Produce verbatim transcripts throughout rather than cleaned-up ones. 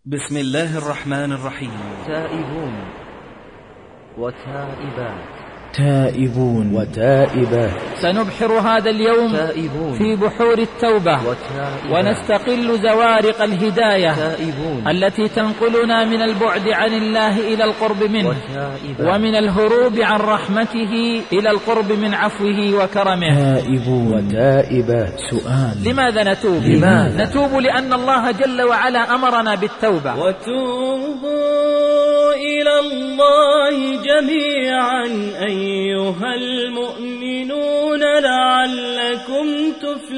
بسم الله الرحمن الرحيم. تائبون وتائبات تائبون وتائبات سنبحر هذا اليوم تائبون في بحور التوبة ونستقل زوارق الهداية تائبون التي تنقلنا من البعد عن الله إلى القرب منه وتائبات ومن الهروب عن رحمته إلى القرب من عفوه وكرمه. تائبون وتائبات. سؤال: لماذا نتوب؟ لماذا؟ نتوب لأن الله جل وعلا أمرنا بالتوبة. وتوبوا إلى الله جميعا أيها المؤمنون لعلكم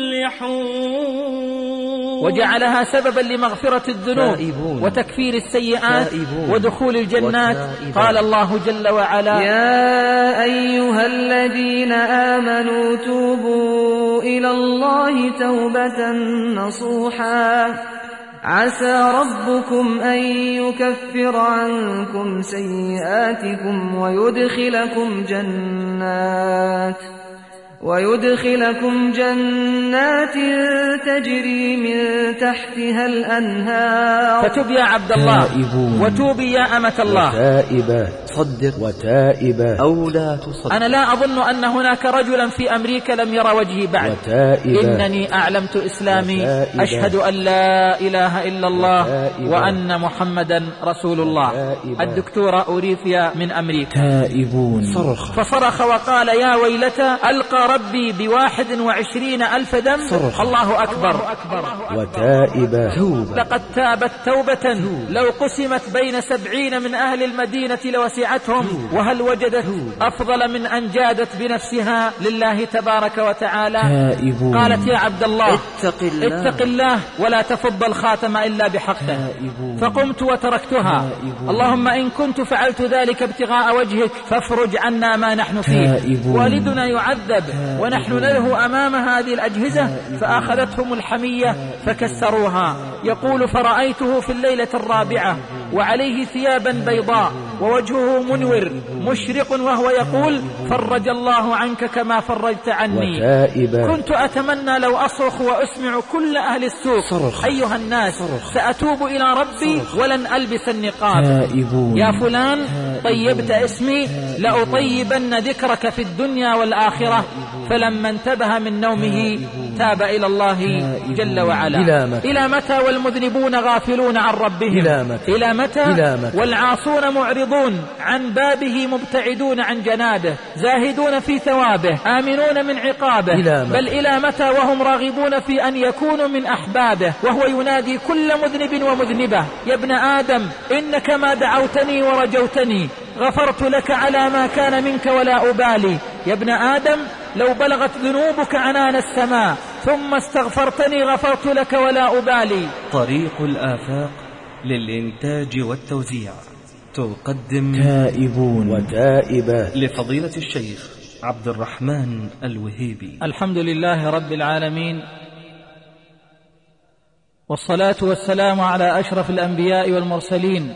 تفلحون. وجعلها سببا لمغفرة الذنوب تائبون وتكفير السيئات تائبون ودخول الجنات. وتائبات. قال الله جل وعلا: يا أيها الذين آمنوا توبوا إلى الله توبة نصوحا عسى ربكم أن يكفر عنكم سيئاتكم ويدخلكم جنات ويدخلكم جنات تجري من تحتها الأنهار. فتب يا عبد الله تائبون وتوبي يا أمة الله. وتائبات. صدق وتائبات أو لا تصدق. أنا لا أظن أن هناك رجلا في أمريكا لم يرى وجهي بعد. وتائبات. إنني أعلمت إسلامي، وتائبات. أشهد أن لا إله إلا الله وتائبات. وأن محمدا رسول الله. وتائبات. الدكتورة أوريفيا من أمريكا. تائبون. صرخ فصرخ وقال: يا ويلتى ألقى ربي بواحد وعشرين ألف ذنب. صرخ. الله أكبر. وتائبات. توبة. لقد تابت توبة لو قسمت بين سبعين من أهل المدينة لوسعتهم، وهل وجدت أفضل من أن جادت بنفسها لله تبارك وتعالى. تائبون. قالت: يا عبد الله اتق الله اتق الله ولا تفض الخاتم إلا بحقه. تائبون. فقمت وتركتها. تائبون. اللهم إن كنت فعلت ذلك ابتغاء وجهك فافرج عنا ما نحن فيه. تائبون. والدنا يعذب ونحن نله أمام هذه الأجهزة، فأخذتهم الحمية فكسروها. يقول: فرأيته في الليلة الرابعة وعليه ثيابا بيضاء ووجهه منور مشرق وهو يقول: فرج الله عنك كما فرجت عني. وتائبات. كنت أتمنى لو أصرخ وأسمع كل أهل السوق: صرخ. أيها الناس، صرخ. سأتوب إلى ربي صرخ. ولن ألبس النقاب. تائبون. يا فلان، طيبت اسمي لأطيبن ذكرك في الدنيا والآخرة. فلما انتبه من نومه تاب إلى الله جل وعلا. إلى متى؟ إلى متى والمذنبون غافلون عن ربهم؟ إلى متى؟ إلى متى؟ إلى متى؟ والعاصون معرضون عن بابه مبتعدون عن جنابه، زاهدون في ثوابه آمنون من عقابه. إلى متى؟ بل إلى متى وهم راغبون في أن يكونوا من أحبابه، وهو ينادي كل مذنب ومذنبة: يا ابن آدم إنك ما دعوتني ورجوتني غفرت لك على ما كان منك ولا أبالي. يا ابن آدم لو بلغت ذنوبك عنان السماء ثم استغفرتني غفرت لك ولا أبالي. طريق الآفاق للإنتاج والتوزيع تقدم تائبون وتائبات لفضيلة الشيخ عبد الرحمن الوهيبي. الحمد لله رب العالمين، والصلاة والسلام على أشرف الأنبياء والمرسلين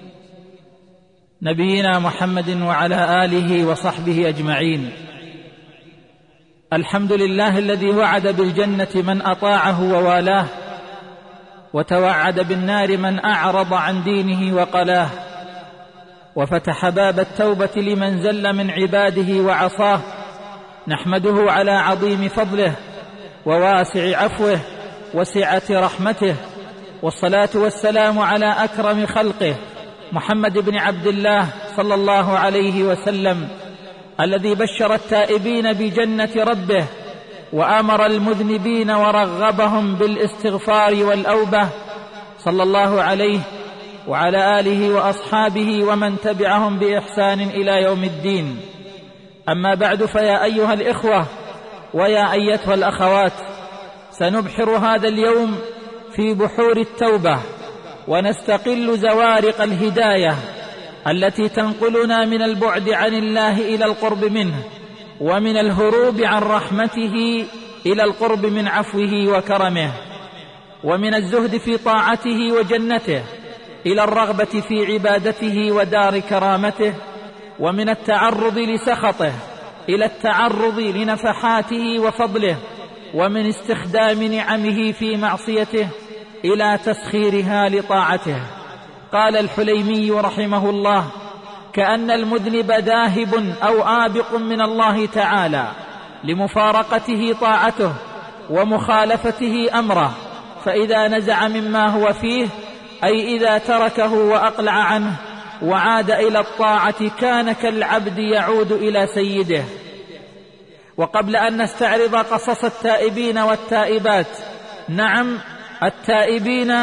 نبينا محمد وعلى آله وصحبه أجمعين. الحمد لله الذي وعد بالجنة من أطاعه ووالاه، وتوعد بالنار من أعرض عن دينه وقلاه، وفتح باب التوبة لمن زل من عباده وعصاه. نحمده على عظيم فضله وواسع عفوه وسعة رحمته، والصلاة والسلام على أكرم خلقه محمد بن عبد الله صلى الله عليه وسلم، الذي بشر التائبين بجنة ربه وأمر المذنبين ورغبهم بالاستغفار والأوبة، صلى الله عليه وعلى آله وأصحابه ومن تبعهم بإحسان إلى يوم الدين. أما بعد، فيا أيها الإخوة ويا أيتها الأخوات، سنبحر هذا اليوم في بحور التوبة ونستقل زوارق الهداية التي تنقلنا من البعد عن الله إلى القرب منه، ومن الهروب عن رحمته إلى القرب من عفوه وكرمه، ومن الزهد في طاعته وجنته إلى الرغبة في عبادته ودار كرامته، ومن التعرض لسخطه إلى التعرض لنفحاته وفضله، ومن استخدام نعمه في معصيته إلى تسخيرها لطاعته. قال الحليمي رحمه الله: كأن المذنب ذاهب أو آبق من الله تعالى لمفارقته طاعته ومخالفته أمره، فإذا نزع مما هو فيه، أي إذا تركه وأقلع عنه وعاد إلى الطاعة، كان كالعبد يعود إلى سيده. وقبل أن نستعرض قصص التائبين والتائبات، نعم التائبين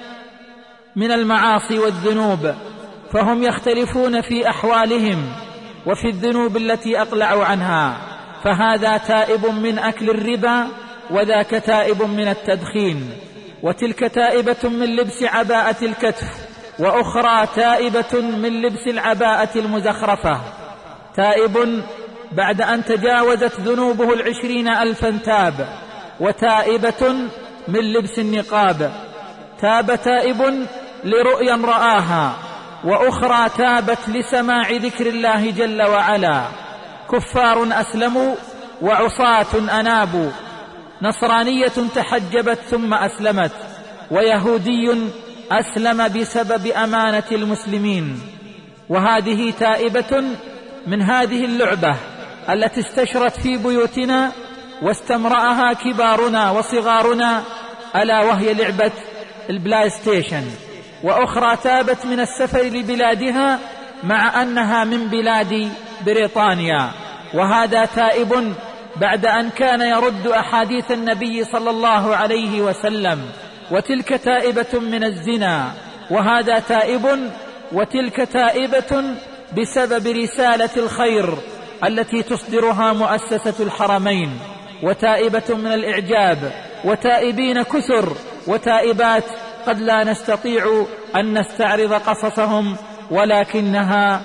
من المعاصي والذنوب فهم يختلفون في أحوالهم وفي الذنوب التي أقلعوا عنها، فهذا تائب من أكل الربا، وذاك تائب من التدخين، وتلك تائبة من لبس عباءة الكتف، وأخرى تائبة من لبس العباءة المزخرفة. تائب بعد أن تجاوزت ذنوبه العشرين ألفا تاب، وتائبة من لبس النقاب. تاب تائب لرؤيا رآها، وأخرى تابت لسماع ذكر الله جل وعلا. كفار أسلموا وعصاة أنابوا، نصرانية تحجبت ثم أسلمت، ويهودي أسلم بسبب أمانة المسلمين. وهذه تائبة من هذه اللعبة التي استشرت في بيوتنا واستمرأها كبارنا وصغارنا، ألا وهي لعبة البلاي ستيشن. وأخرى تابت من السفر لبلادها مع أنها من بلاد بريطانيا، وهذا تائب بعد أن كان يرد أحاديث النبي صلى الله عليه وسلم. وتلك تائبة من الزنا، وهذا تائب، وتلك تائبة بسبب رسالة الخير التي تصدرها مؤسسة الحرمين. وتائبة من الإعجاب، وتائبين كثر، وتائبات قد لا نستطيع أن نستعرض قصصهم، ولكنها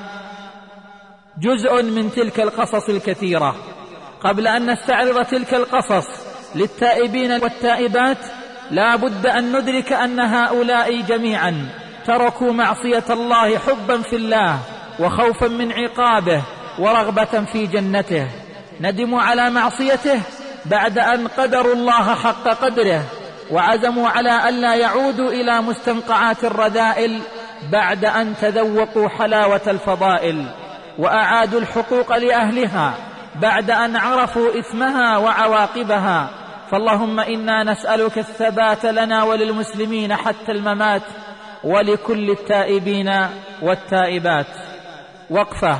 جزء من تلك القصص الكثيرة. قبل أن نستعرض تلك القصص للتائبين والتائبات، لا بد أن ندرك أن هؤلاء جميعا تركوا معصية الله حبا في الله وخوفا من عقابه ورغبة في جنته. ندموا على معصيته بعد أن قدروا الله حق قدره، وعزموا على ألا يعودوا إلى مستنقعات الرذائل بعد أن تذوقوا حلاوة الفضائل، وأعادوا الحقوق لأهلها بعد أن عرفوا إثمها وعواقبها. فاللهم إنا نسألك الثبات لنا وللمسلمين حتى الممات، ولكل التائبين والتائبات. وقفة.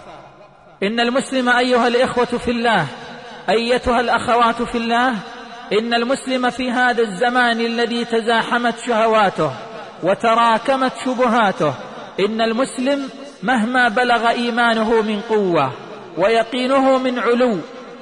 إن المسلم أيها الإخوة في الله، أيتها الأخوات في الله، إن المسلم في هذا الزمان الذي تزاحمت شهواته وتراكمت شبهاته، إن المسلم مهما بلغ إيمانه من قوة ويقينه من علو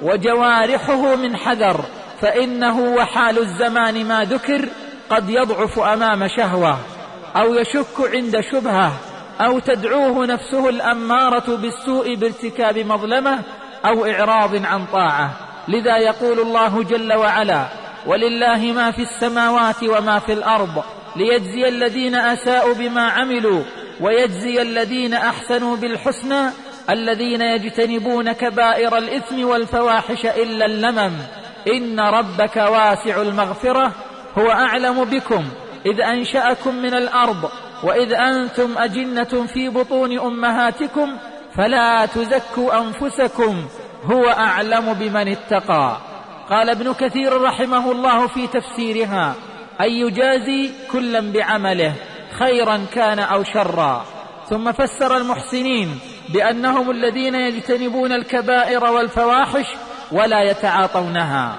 وجوارحه من حذر، فإنه وحال الزمان ما ذكر قد يضعف أمام شهوة، أو يشك عند شبهة، أو تدعوه نفسه الأمارة بالسوء بارتكاب مظلمة أو إعراض عن طاعة. لذا يقول الله جل وعلا: ولله ما في السماوات وما في الأرض ليجزي الذين أساءوا بما عملوا ويجزي الذين أحسنوا بالحسنى الذين يجتنبون كبائر الإثم والفواحش إلا اللمم إن ربك واسع المغفرة هو أعلم بكم إذ أنشأكم من الأرض وإذ أنتم أجنة في بطون أمهاتكم فلا تزكوا أنفسكم هو أعلم بمن اتقى. قال ابن كثير رحمه الله في تفسيرها: أن يجازي كلا بعمله خيرا كان أو شرا. ثم فسر المحسنين بأنهم الذين يجتنبون الكبائر والفواحش ولا يتعاطونها.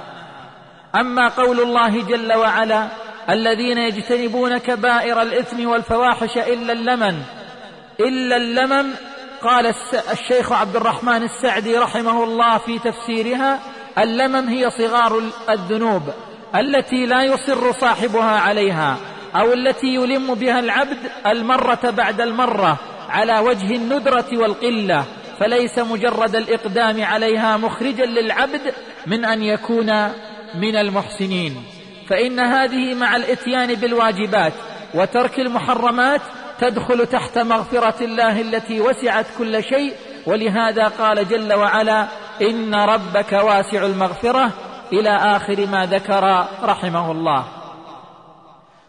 أما قول الله جل وعلا: الذين يجتنبون كبائر الإثم والفواحش إلا اللمم إلا اللمم قال الشيخ عبد الرحمن السعدي رحمه الله في تفسيرها: اللمم هي صغار الذنوب التي لا يصر صاحبها عليها، أو التي يلم بها العبد المرة بعد المرة على وجه الندرة والقلة، فليس مجرد الإقدام عليها مخرجا للعبد من أن يكون من المحسنين. فإن هذه مع الإتيان بالواجبات وترك المحرمات تدخل تحت مغفرة الله التي وسعت كل شيء، ولهذا قال جل وعلا: إن ربك واسع المغفرة إلى آخر ما ذكر رحمه الله.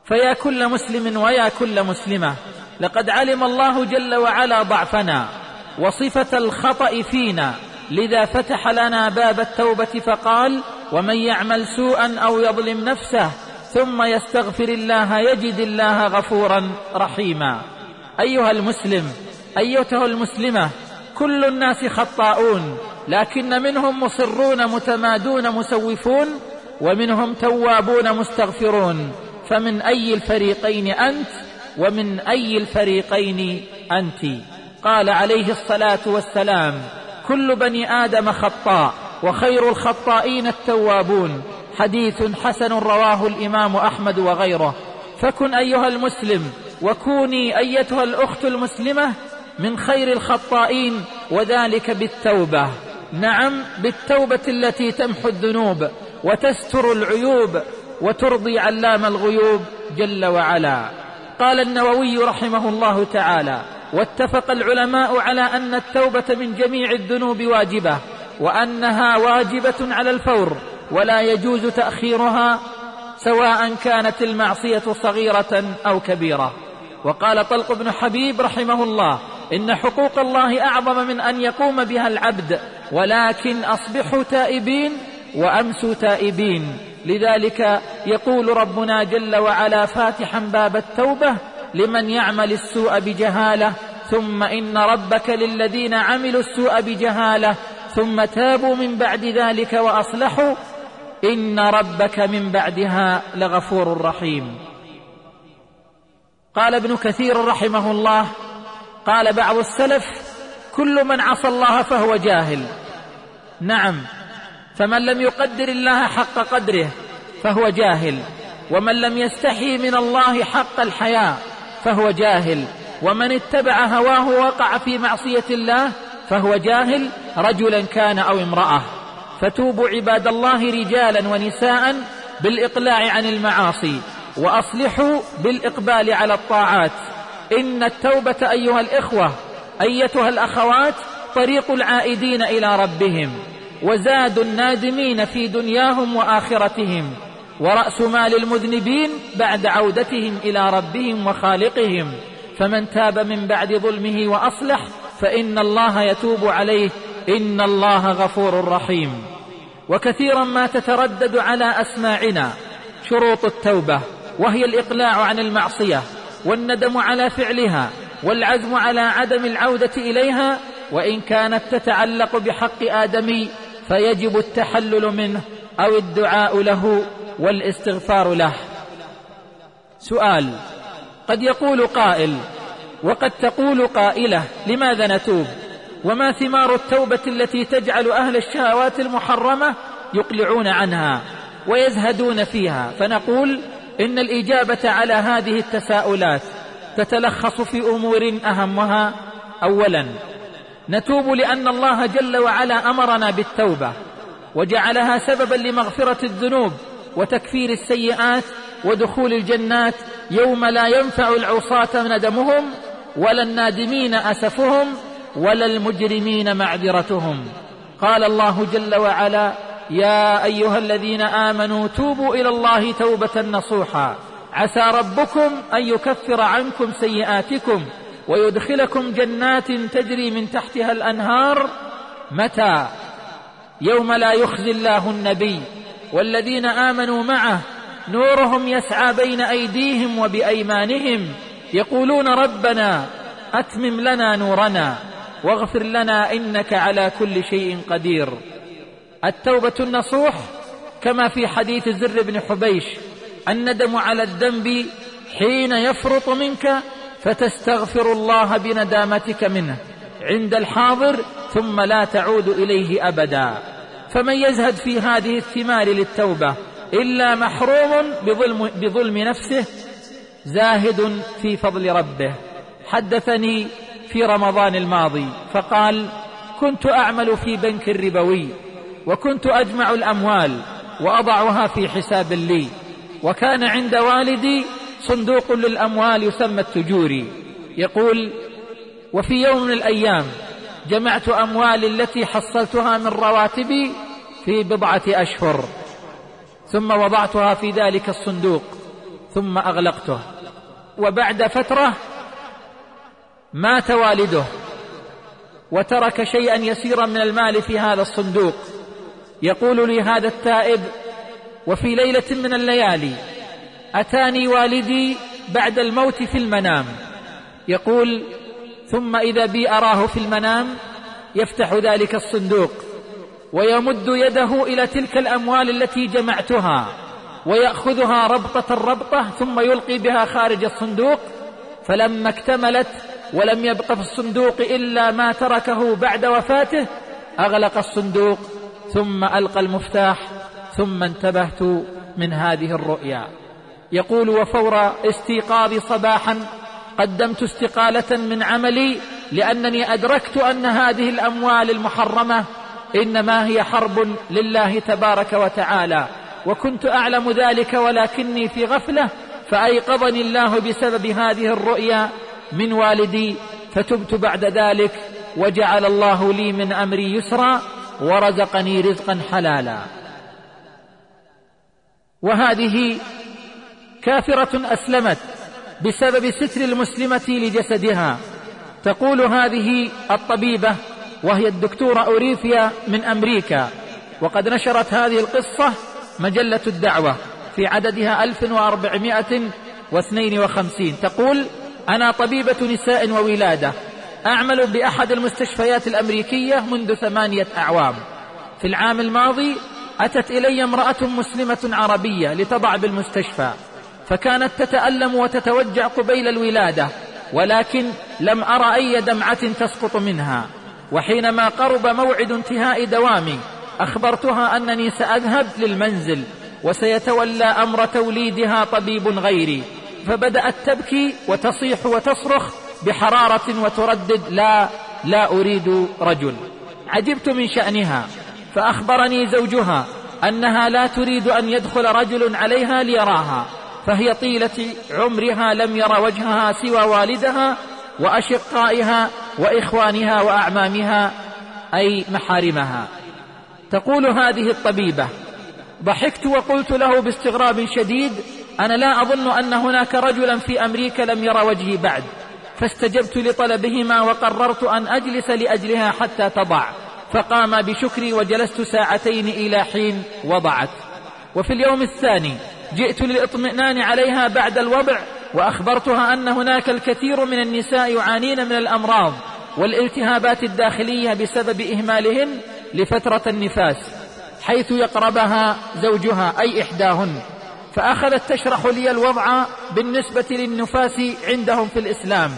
فيا كل مسلم ويا كل مسلمة، لقد علم الله جل وعلا ضعفنا وصفة الخطأ فينا، لذا فتح لنا باب التوبة فقال: ومن يعمل سوءا أو يظلم نفسه ثم يستغفر الله يجد الله غفورا رحيما. أيها المسلم، أيتها المسلمة، كل الناس خطاؤون، لكن منهم مصرون متمادون مسوفون، ومنهم توابون مستغفرون. فمن أي الفريقين أنت؟ ومن أي الفريقين أنت؟ قال عليه الصلاة والسلام: كل بني آدم خطاء وخير الخطائين التوابون. حديث حسن رواه الإمام أحمد وغيره. فكن أيها المسلم، وكوني أيتها الأخت المسلمة من خير الخطائين، وذلك بالتوبة. نعم، بالتوبة التي تمحو الذنوب وتستر العيوب وترضي علام الغيوب جل وعلا. قال النووي رحمه الله تعالى: واتفق العلماء على أن التوبة من جميع الذنوب واجبة، وأنها واجبة على الفور، ولا يجوز تأخيرها سواء كانت المعصية صغيرة أو كبيرة. وقال طلق بن حبيب رحمه الله: إن حقوق الله أعظم من أن يقوم بها العبد، ولكن أصبحوا تائبين وأمسوا تائبين. لذلك يقول ربنا جل وعلا فاتحا باب التوبة: لمن يعمل السوء بجهالة ثم إن ربك للذين عملوا السوء بجهالة ثم تابوا من بعد ذلك وأصلحوا إن ربك من بعدها لغفور رحيم. قال ابن كثير رحمه الله: قال بعض السلف: كل من عصى الله فهو جاهل. نعم، فمن لم يقدر الله حق قدره فهو جاهل، ومن لم يستحي من الله حق الحياء فهو جاهل، ومن اتبع هواه وقع في معصية الله فهو جاهل، رجلا كان أو امرأة. فتوبوا عباد الله رجالا ونساء بالإقلاع عن المعاصي، وأصلحوا بالإقبال على الطاعات. إن التوبة أيها الإخوة أيتها الأخوات طريق العائدين إلى ربهم، وزاد النادمين في دنياهم وآخرتهم، ورأس مال المذنبين بعد عودتهم إلى ربهم وخالقهم. فمن تاب من بعد ظلمه وأصلح فإن الله يتوب عليه، إن الله غفور رحيم. وكثيرا ما تتردد على أسماعنا شروط التوبة، وهي الإقلاع عن المعصية، والندم على فعلها، والعزم على عدم العودة إليها. وإن كانت تتعلق بحق آدمي فيجب التحلل منه أو الدعاء له والاستغفار له. سؤال: قد يقول قائل وقد تقول قائلة: لماذا نتوب؟ وما ثمار التوبة التي تجعل أهل الشهوات المحرمة يقلعون عنها ويزهدون فيها؟ فنقول إن الإجابة على هذه التساؤلات تتلخص في أمور أهمها: أولا، نتوب لأن الله جل وعلا أمرنا بالتوبة، وجعلها سببا لمغفرة الذنوب وتكفير السيئات ودخول الجنات يوم لا ينفع العصاة ندمهم، ولا النادمين أسفهم، ولا المجرمين معذرتهم. قال الله جل وعلا: يا أيها الذين آمنوا توبوا إلى الله توبة نصوحا عسى ربكم أن يكفر عنكم سيئاتكم ويدخلكم جنات تجري من تحتها الأنهار. متى؟ يوم لا يخزي الله النبي والذين آمنوا معه نورهم يسعى بين أيديهم وبأيمانهم يقولون ربنا أتمم لنا نورنا واغفر لنا إنك على كل شيء قدير. التوبة النصوح كما في حديث زر بن حبيش: الندم على الذنب حين يفرط منك فتستغفر الله بندامتك منه عند الحاضر ثم لا تعود إليه أبدا. فمن يزهد في هذه الثمار للتوبة إلا محروم بظلم, بظلم نفسه زاهد في فضل ربه. حدثني في رمضان الماضي فقال: كنت أعمل في بنك ربوي، وكنت أجمع الأموال وأضعها في حساب لي، وكان عند والدي صندوق للأموال يسمى التجوري. يقول: وفي يوم من الأيام جمعت أموالي التي حصلتها من رواتبي في بضعة أشهر، ثم وضعتها في ذلك الصندوق، ثم أغلقته. وبعد فترة مات والده وترك شيئا يسيرا من المال في هذا الصندوق. يقول لي هذا التائب: وفي ليلة من الليالي أتاني والدي بعد الموت في المنام، يقول: ثم إذا بي أراه في المنام يفتح ذلك الصندوق ويمد يده إلى تلك الأموال التي جمعتها ويأخذها ربطة ربطة ثم يلقي بها خارج الصندوق. فلما اكتملت ولم يبق في الصندوق إلا ما تركه بعد وفاته أغلق الصندوق ثم ألقى المفتاح، ثم انتبهت من هذه الرؤيا. يقول: وفور استيقاظي صباحا قدمت استقالة من عملي لأنني أدركت أن هذه الأموال المحرمة إنما هي حرب لله تبارك وتعالى، وكنت أعلم ذلك ولكني في غفلة، فأيقظني الله بسبب هذه الرؤيا من والدي، فتبت بعد ذلك وجعل الله لي من أمري يسرا ورزقني رزقا حلالا. وهذه كافرة أسلمت بسبب ستر المسلمة لجسدها. تقول هذه الطبيبة وهي الدكتورة أوريفيا من أمريكا، وقد نشرت هذه القصة مجلة الدعوة في عددها ألف وأربعمائة واثنين وخمسين. تقول: أنا طبيبة نساء وولادة، أعمل بأحد المستشفيات الأمريكية منذ ثمانية أعوام. في العام الماضي أتت إلي امرأة مسلمة عربية لتضع بالمستشفى، فكانت تتألم وتتوجع قبيل الولادة، ولكن لم أرى أي دمعة تسقط منها. وحينما قرب موعد انتهاء دوامي أخبرتها أنني سأذهب للمنزل وسيتولى أمر توليدها طبيب غيري، فبدأت تبكي وتصيح وتصرخ بحرارة وتردد: لا لا أريد رجل. عجبت من شأنها، فأخبرني زوجها أنها لا تريد أن يدخل رجل عليها ليراها، فهي طيلة عمرها لم ير وجهها سوى والدها وأشقائها وإخوانها وأعمامها أي محارمها. تقول هذه الطبيبة: ضحكت وقلت له باستغراب شديد: أنا لا أظن أن هناك رجلا في أمريكا لم ير وجهي بعد، فاستجبت لطلبهما وقررت أن أجلس لأجلها حتى تضع، فقام بشكري وجلست ساعتين إلى حين وضعت. وفي اليوم الثاني جئت للإطمئنان عليها بعد الوضع، وأخبرتها أن هناك الكثير من النساء يعانين من الأمراض والالتهابات الداخلية بسبب إهمالهن لفترة النفاس، حيث يقربها زوجها أي إحداهن. فأخذت تشرح لي الوضع بالنسبة للنفاس عندهم في الإسلام.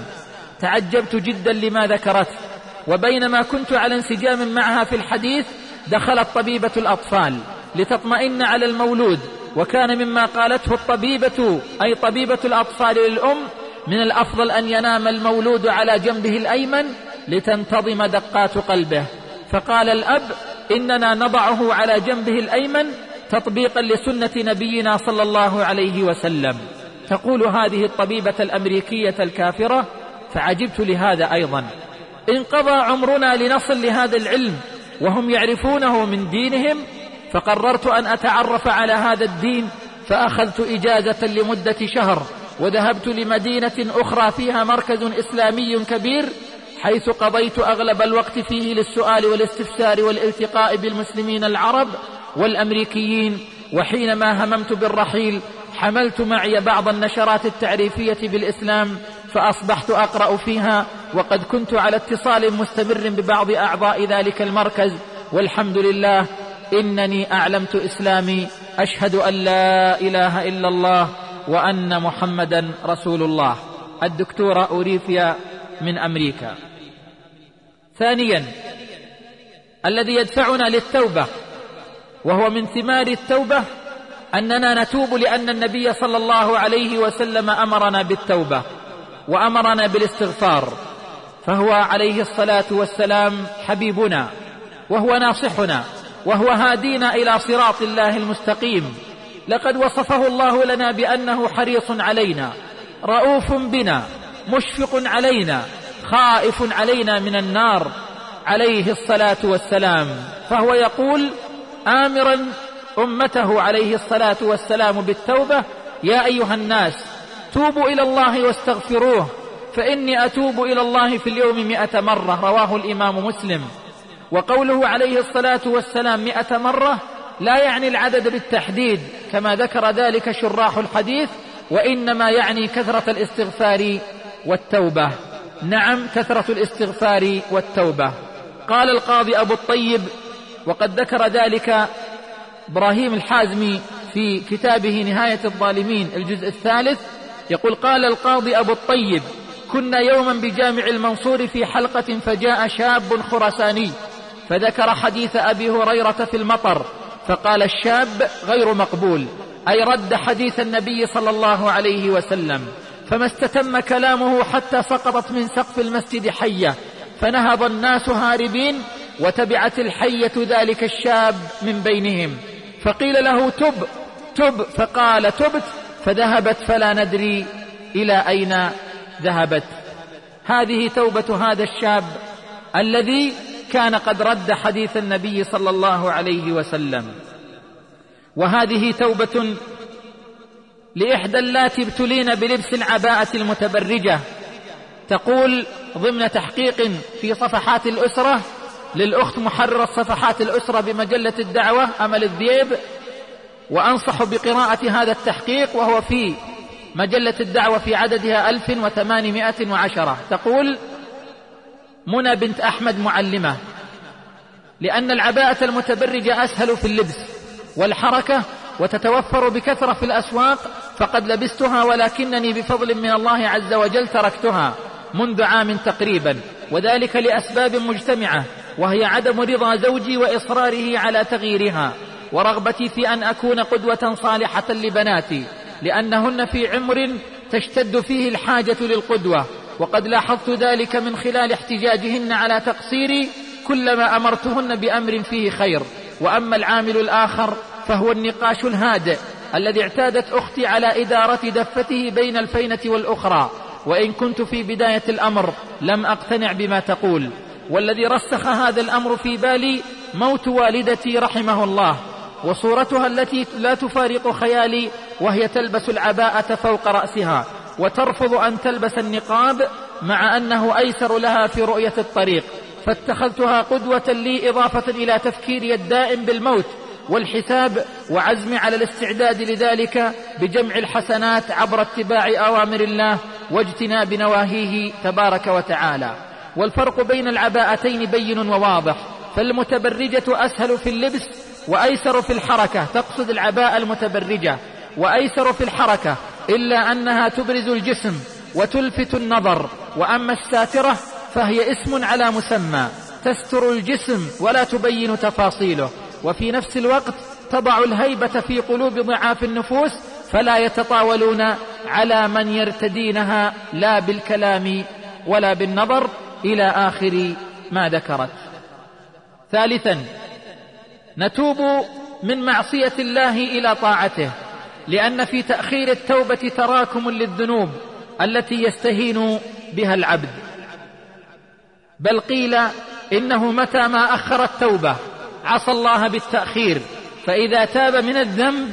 تعجبت جدا لما ذكرت، وبينما كنت على انسجام معها في الحديث دخلت طبيبة الأطفال لتطمئن على المولود، وكان مما قالته الطبيبة أي طبيبة الأطفال للأم: من الأفضل أن ينام المولود على جنبه الأيمن لتنتظم دقات قلبه. فقال الأب: إننا نضعه على جنبه الأيمن تطبيقا لسنة نبينا صلى الله عليه وسلم. تقول هذه الطبيبة الأمريكية الكافرة: فعجبت لهذا أيضا، انقضى عمرنا لنصل لهذا العلم وهم يعرفونه من دينهم، فقررت أن أتعرف على هذا الدين، فأخذت إجازة لمدة شهر وذهبت لمدينة أخرى فيها مركز إسلامي كبير، حيث قضيت أغلب الوقت فيه للسؤال والاستفسار والالتقاء بالمسلمين العرب والأمريكيين. وحينما هممت بالرحيل حملت معي بعض النشرات التعريفية بالإسلام، فأصبحت أقرأ فيها، وقد كنت على اتصال مستمر ببعض أعضاء ذلك المركز، والحمد لله إنني أعلمت إسلامي، أشهد أن لا إله إلا الله وأن محمدا رسول الله. الدكتورة أوريفيا من أمريكا. ثانيا، الذي يدفعنا للتوبة وهو من ثمار التوبة أننا نتوب، لأن النبي صلى الله عليه وسلم أمرنا بالتوبة وأمرنا بالاستغفار، فهو عليه الصلاة والسلام حبيبنا وهو ناصحنا وهو هادينا إلى صراط الله المستقيم. لقد وصفه الله لنا بأنه حريص علينا، رؤوف بنا، مشفق علينا، خائف علينا من النار عليه الصلاة والسلام. فهو يقول آمرا أمته عليه الصلاة والسلام بالتوبة: يا أيها الناس توبوا إلى الله واستغفروه فإني أتوب إلى الله في اليوم مئة مرة، رواه الإمام مسلم. وقوله عليه الصلاة والسلام مئة مرة لا يعني العدد بالتحديد كما ذكر ذلك شراح الحديث، وإنما يعني كثرة الاستغفار والتوبة. نعم، كثرة الاستغفار والتوبة. قال القاضي أبو الطيب، وقد ذكر ذلك إبراهيم الحازمي في كتابه نهاية الظالمين الجزء الثالث، يقول: قال القاضي أبو الطيب: كنا يوما بجامع المنصور في حلقة فجاء شاب خرساني فذكر حديث أبي هريرة في المطر، فقال الشاب: غير مقبول، أي رد حديث النبي صلى الله عليه وسلم. فما استتم كلامه حتى سقطت من سقف المسجد حية، فنهض الناس هاربين، وتبعت الحية ذلك الشاب من بينهم، فقيل له: تب تب، فقال: تبت، فذهبت فلا ندري إلى أين ذهبت. هذه توبة هذا الشاب الذي كان قد رد حديث النبي صلى الله عليه وسلم. وهذه توبة لإحدى اللاتي ابتلين بلبس العباءة المتبرجة. تقول ضمن تحقيق في صفحات الأسرة للأخت محررة صفحات الأسرة بمجلة الدعوة أمل الذيب، وأنصح بقراءة هذا التحقيق وهو في مجلة الدعوة في عددها ألف وثمانمائة وعشرة. تقول منى بنت أحمد معلمة: لأن العباءة المتبرجة أسهل في اللبس والحركة وتتوفر بكثرة في الأسواق، فقد لبستها ولكنني بفضل من الله عز وجل تركتها منذ عام تقريبا، وذلك لأسباب مجتمعة، وهي عدم رضا زوجي وإصراره على تغييرها، ورغبتي في أن أكون قدوة صالحة لبناتي، لأنهن في عمر تشتد فيه الحاجة للقدوة، وقد لاحظت ذلك من خلال احتجاجهن على تقصيري كلما أمرتهن بأمر فيه خير. وأما العامل الآخر فهو النقاش الهادئ الذي اعتادت أختي على إدارة دفته بين الفينة والأخرى، وإن كنت في بداية الأمر لم أقتنع بما تقول. والذي رسخ هذا الأمر في بالي موت والدتي رحمه الله، وصورتها التي لا تفارق خيالي، وهي تلبس العباءة فوق رأسها وترفض أن تلبس النقاب، مع أنه أيسر لها في رؤية الطريق، فاتخذتها قدوة لي، إضافة إلى تفكيري الدائم بالموت والحساب، وعزمي على الاستعداد لذلك بجمع الحسنات عبر اتباع أوامر الله واجتناب نواهيه تبارك وتعالى. والفرق بين العباءتين بين وواضح، فالمتبرجة أسهل في اللبس وأيسر في الحركة، تقصد العباءة المتبرجة، وأيسر في الحركة، إلا أنها تبرز الجسم وتلفت النظر. وأما الساترة فهي اسم على مسمى، تستر الجسم ولا تبين تفاصيله، وفي نفس الوقت تضع الهيبة في قلوب ضعاف النفوس، فلا يتطاولون على من يرتدينها لا بالكلام ولا بالنظر، إلى آخر ما ذكرت. ثالثا، نتوب من معصية الله إلى طاعته، لأن في تأخير التوبة تراكم للذنوب التي يستهين بها العبد، بل قيل إنه متى ما أخر التوبة عصى الله بالتأخير، فإذا تاب من الذنب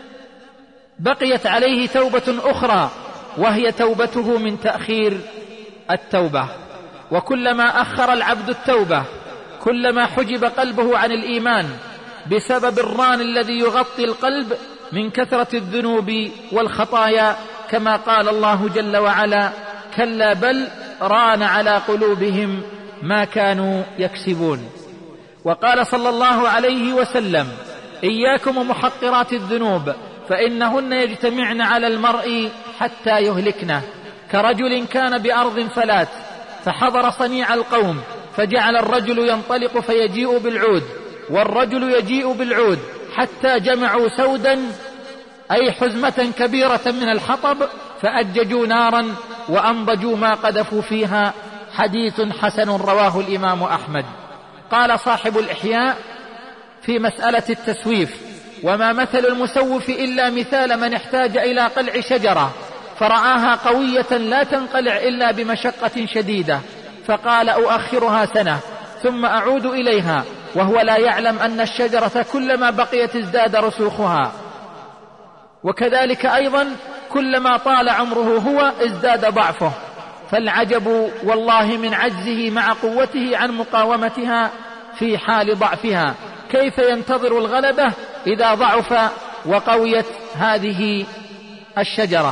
بقيت عليه توبة أخرى، وهي توبته من تأخير التوبة. وكلما أخر العبد التوبة كلما حجب قلبه عن الإيمان بسبب الران الذي يغطي القلب من كثرة الذنوب والخطايا، كما قال الله جل وعلا: كلا بل ران على قلوبهم ما كانوا يكسبون. وقال صلى الله عليه وسلم: إياكم ومحقرات الذنوب فإنهن يجتمعن على المرء حتى يهلكنه، كرجل كان بأرض فلات فحضر صنيع القوم، فجعل الرجل ينطلق فيجيء بالعود والرجل يجيء بالعود حتى جمعوا سودا، أي حزمة كبيرة من الحطب، فأججوا نارا وأنضجوا ما قذفوا فيها. حديث حسن رواه الإمام أحمد. قال صاحب الإحياء في مسألة التسويف: وما مثل المسوف إلا مثال من احتاج إلى قلع شجرة فرآها قوية لا تنقلع إلا بمشقة شديدة، فقال: أؤخرها سنة ثم أعود إليها، وهو لا يعلم أن الشجرة كلما بقيت ازداد رسوخها. وكذلك أيضا كلما طال عمره هو ازداد ضعفه، فالعجب والله من عجزه مع قوته عن مقاومتها في حال ضعفها، كيف ينتظر الغلبة إذا ضعف وقويت هذه الشجرة؟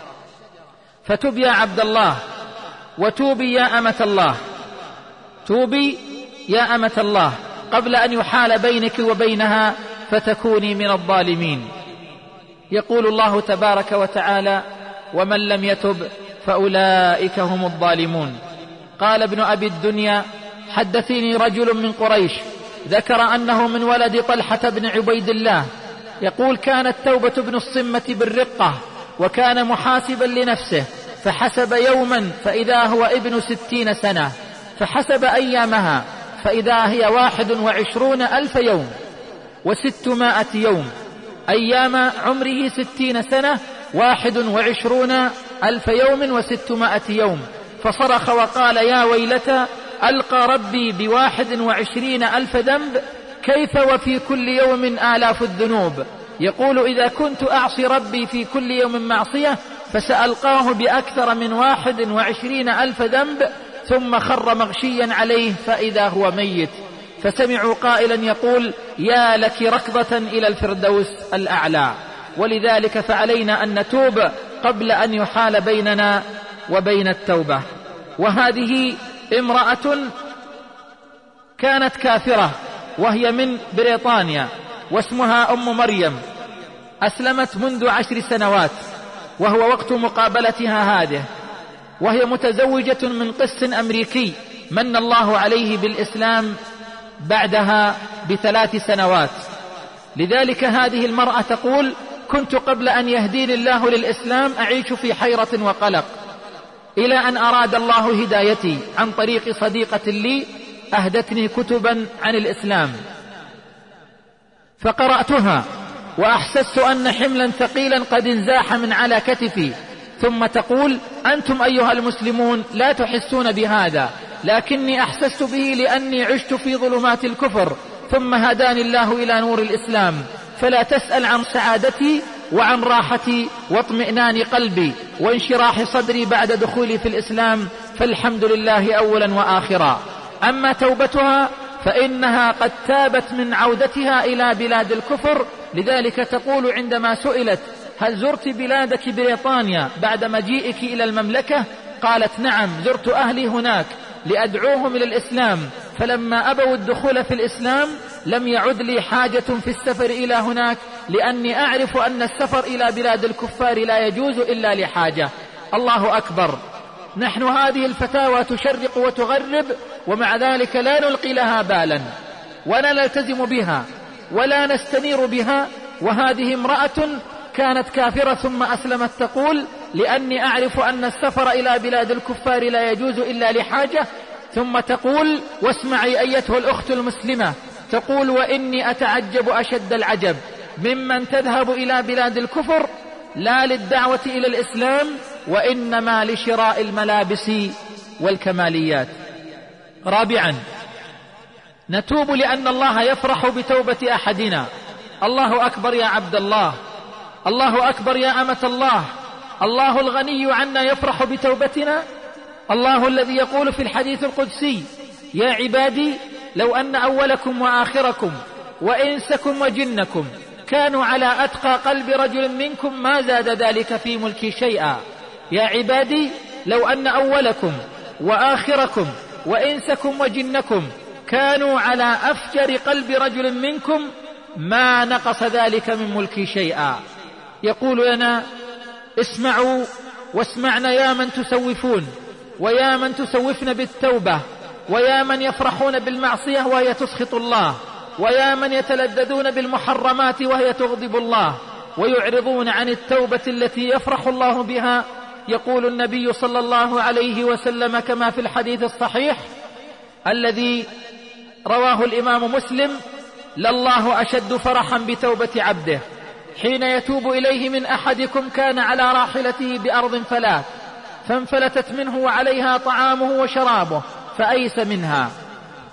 فتب يا عبد الله، وتوبي يا أمة الله، توبي يا أمة الله قبل أن يحال بينك وبينها فتكوني من الظالمين. يقول الله تبارك وتعالى: ومن لم يتب فأولئك هم الظالمون. قال ابن أبي الدنيا: حدثني رجل من قريش ذكر أنه من ولد طلحة بن عبيد الله، يقول: كانت توبة ابن الصمة بالرقة، وكان محاسبا لنفسه، فحسب يوما فإذا هو ابن ستين سنة، فحسب أيامها فإذا هي واحد وعشرون ألف يوم وستمائة يوم، أيام عمره ستين سنة واحد وعشرون ألف يوم وستمائة يوم، فصرخ وقال: يا ويلتى، ألقى ربي بواحد وعشرين ألف ذنب، كيف وفي كل يوم آلاف الذنوب؟ يقول: إذا كنت أعصي ربي في كل يوم معصية فسألقاه بأكثر من واحد وعشرين ألف ذنب. ثم خر مغشيا عليه فإذا هو ميت، فسمعوا قائلا يقول: يا لك ركضة إلى الفردوس الأعلى. ولذلك فعلينا أن نتوب قبل أن يحال بيننا وبين التوبة. وهذه امرأة كانت كافرة وهي من بريطانيا، واسمها أم مريم، أسلمت منذ عشر سنوات، وهو وقت مقابلتها هذه، وهي متزوجة من قس أمريكي من الله عليه بالإسلام بعدها بثلاث سنوات. لذلك هذه المرأة تقول: كنت قبل أن يهديني الله للإسلام أعيش في حيرة وقلق، إلى أن أراد الله هدايتي عن طريق صديقة لي أهدتني كتبا عن الإسلام، فقرأتها وأحسست أن حملا ثقيلا قد انزاح من على كتفي. ثم تقول: أنتم أيها المسلمون لا تحسون بهذا، لكني أحسست به لأني عشت في ظلمات الكفر، ثم هداني الله إلى نور الإسلام، فلا تسأل عن سعادتي وعن راحتي واطمئنان قلبي وانشراح صدري بعد دخولي في الإسلام، فالحمد لله أولا وآخرا. أما توبتها فإنها قد تابت من عودتها إلى بلاد الكفر. لذلك تقول عندما سئلت: هل زرت بلادك بريطانيا بعد مجيئك إلى المملكة؟ قالت: نعم، زرت أهلي هناك لأدعوهم إلى الإسلام، فلما أبوا الدخول في الإسلام لم يعد لي حاجة في السفر إلى هناك، لأني أعرف أن السفر إلى بلاد الكفار لا يجوز إلا لحاجة. الله أكبر. نحن هذه الفتاوى تشرق وتغرب، ومع ذلك لا نلقي لها بالا ولا نلتزم بها ولا نستنير بها. وهذه امرأة كانت كافرة ثم أسلمت، تقول: لأني أعرف أن السفر إلى بلاد الكفار لا يجوز إلا لحاجة. ثم تقول: واسمعي أيتها الأخت المسلمة، تقول: وإني أتعجب أشد العجب ممن تذهب إلى بلاد الكفر لا للدعوة إلى الإسلام، وإنما لشراء الملابس والكماليات. رابعا، نتوب لأن الله يفرح بتوبة أحدنا. الله أكبر يا عبد الله، الله أكبر يا أمة الله. الله الغني عنا يفرح بتوبتنا. الله الذي يقول في الحديث القدسي: يا عبادي لو أن أولكم وآخركم وإنسكم وجنكم كانوا على أتقى قلب رجل منكم ما زاد ذلك في ملكي شيئا. يا عبادي لو أن أولكم وآخركم وإنسكم وجنكم كانوا على أفجر قلب رجل منكم ما نقص ذلك من ملكي شيئا. يقول لنا: اسمعوا واسمعنا يا من تسوفون، ويا من تسوفن بالتوبة، ويا من يفرحون بالمعصية وهي تسخط الله، ويا من يتلذذون بالمحرمات وهي تغضب الله، ويعرضون عن التوبة التي يفرح الله بها. يقول النبي صلى الله عليه وسلم كما في الحديث الصحيح الذي رواه الإمام مسلم: لله أشد فرحا بتوبة عبده حين يتوب إليه من أحدكم كان على راحلته بأرض فلات فانفلتت منه وعليها طعامه وشرابه فأيس منها،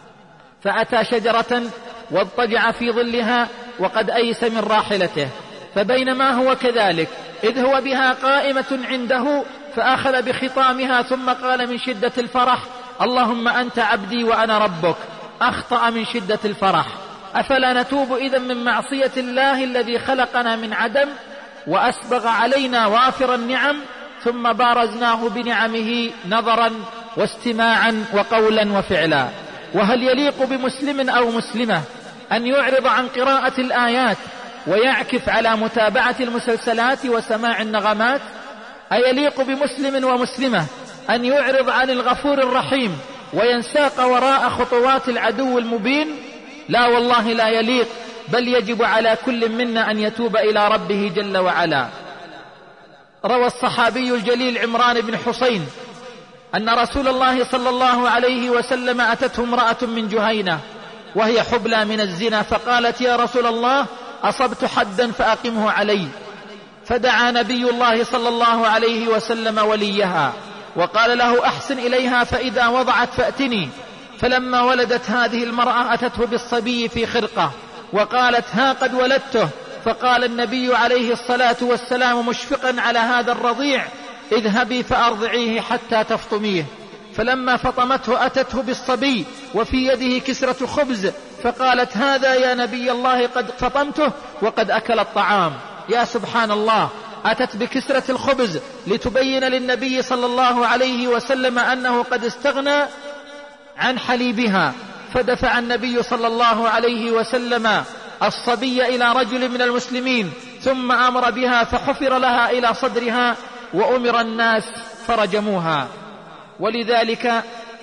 فأتى شجرة واضطجع في ظلها وقد أيس من راحلته، فبينما هو كذلك إذ هو بها قائمة عنده فأخذ بخطامها ثم قال من شدة الفرح: اللهم أنت عبدي وأنا ربك. أخطأ من شدة الفرح. أفلا نتوب إذن من معصية الله الذي خلقنا من عدم وأسبغ علينا وافر النعم ثم بارزناه بنعمه نظرا واستماعا وقولا وفعلا؟ وهل يليق بمسلم أو مسلمة أن يعرض عن قراءة الآيات ويعكف على متابعة المسلسلات وسماع النغمات؟ أيليق بمسلم ومسلمة أن يعرض عن الغفور الرحيم وينساق وراء خطوات العدو المبين؟ لا والله لا يليق، بل يجب على كل منا أن يتوب إلى ربه جل وعلا. روى الصحابي الجليل عمران بن حسين أن رسول الله صلى الله عليه وسلم أتته امرأة من جهينة وهي حبلى من الزنا، فقالت: يا رسول الله، أصبت حدا فأقمه علي. فدعا نبي الله صلى الله عليه وسلم وليها وقال له: أحسن إليها فإذا وضعت فأتني. فلما ولدت هذه المرأة أتته بالصبي في خرقة وقالت: ها قد ولدته. فقال النبي عليه الصلاة والسلام مشفقا على هذا الرضيع: اذهبي فأرضعيه حتى تفطميه. فلما فطمته أتته بالصبي وفي يده كسرة خبز فقالت: هذا يا نبي الله قد فطمته وقد أكل الطعام. يا سبحان الله، أتت بكسرة الخبز لتبين للنبي صلى الله عليه وسلم أنه قد استغنى عن حليبها. فدفع النبي صلى الله عليه وسلم الصبي إلى رجل من المسلمين ثم أمر بها فحفر لها إلى صدرها وأمر الناس فرجموها. ولذلك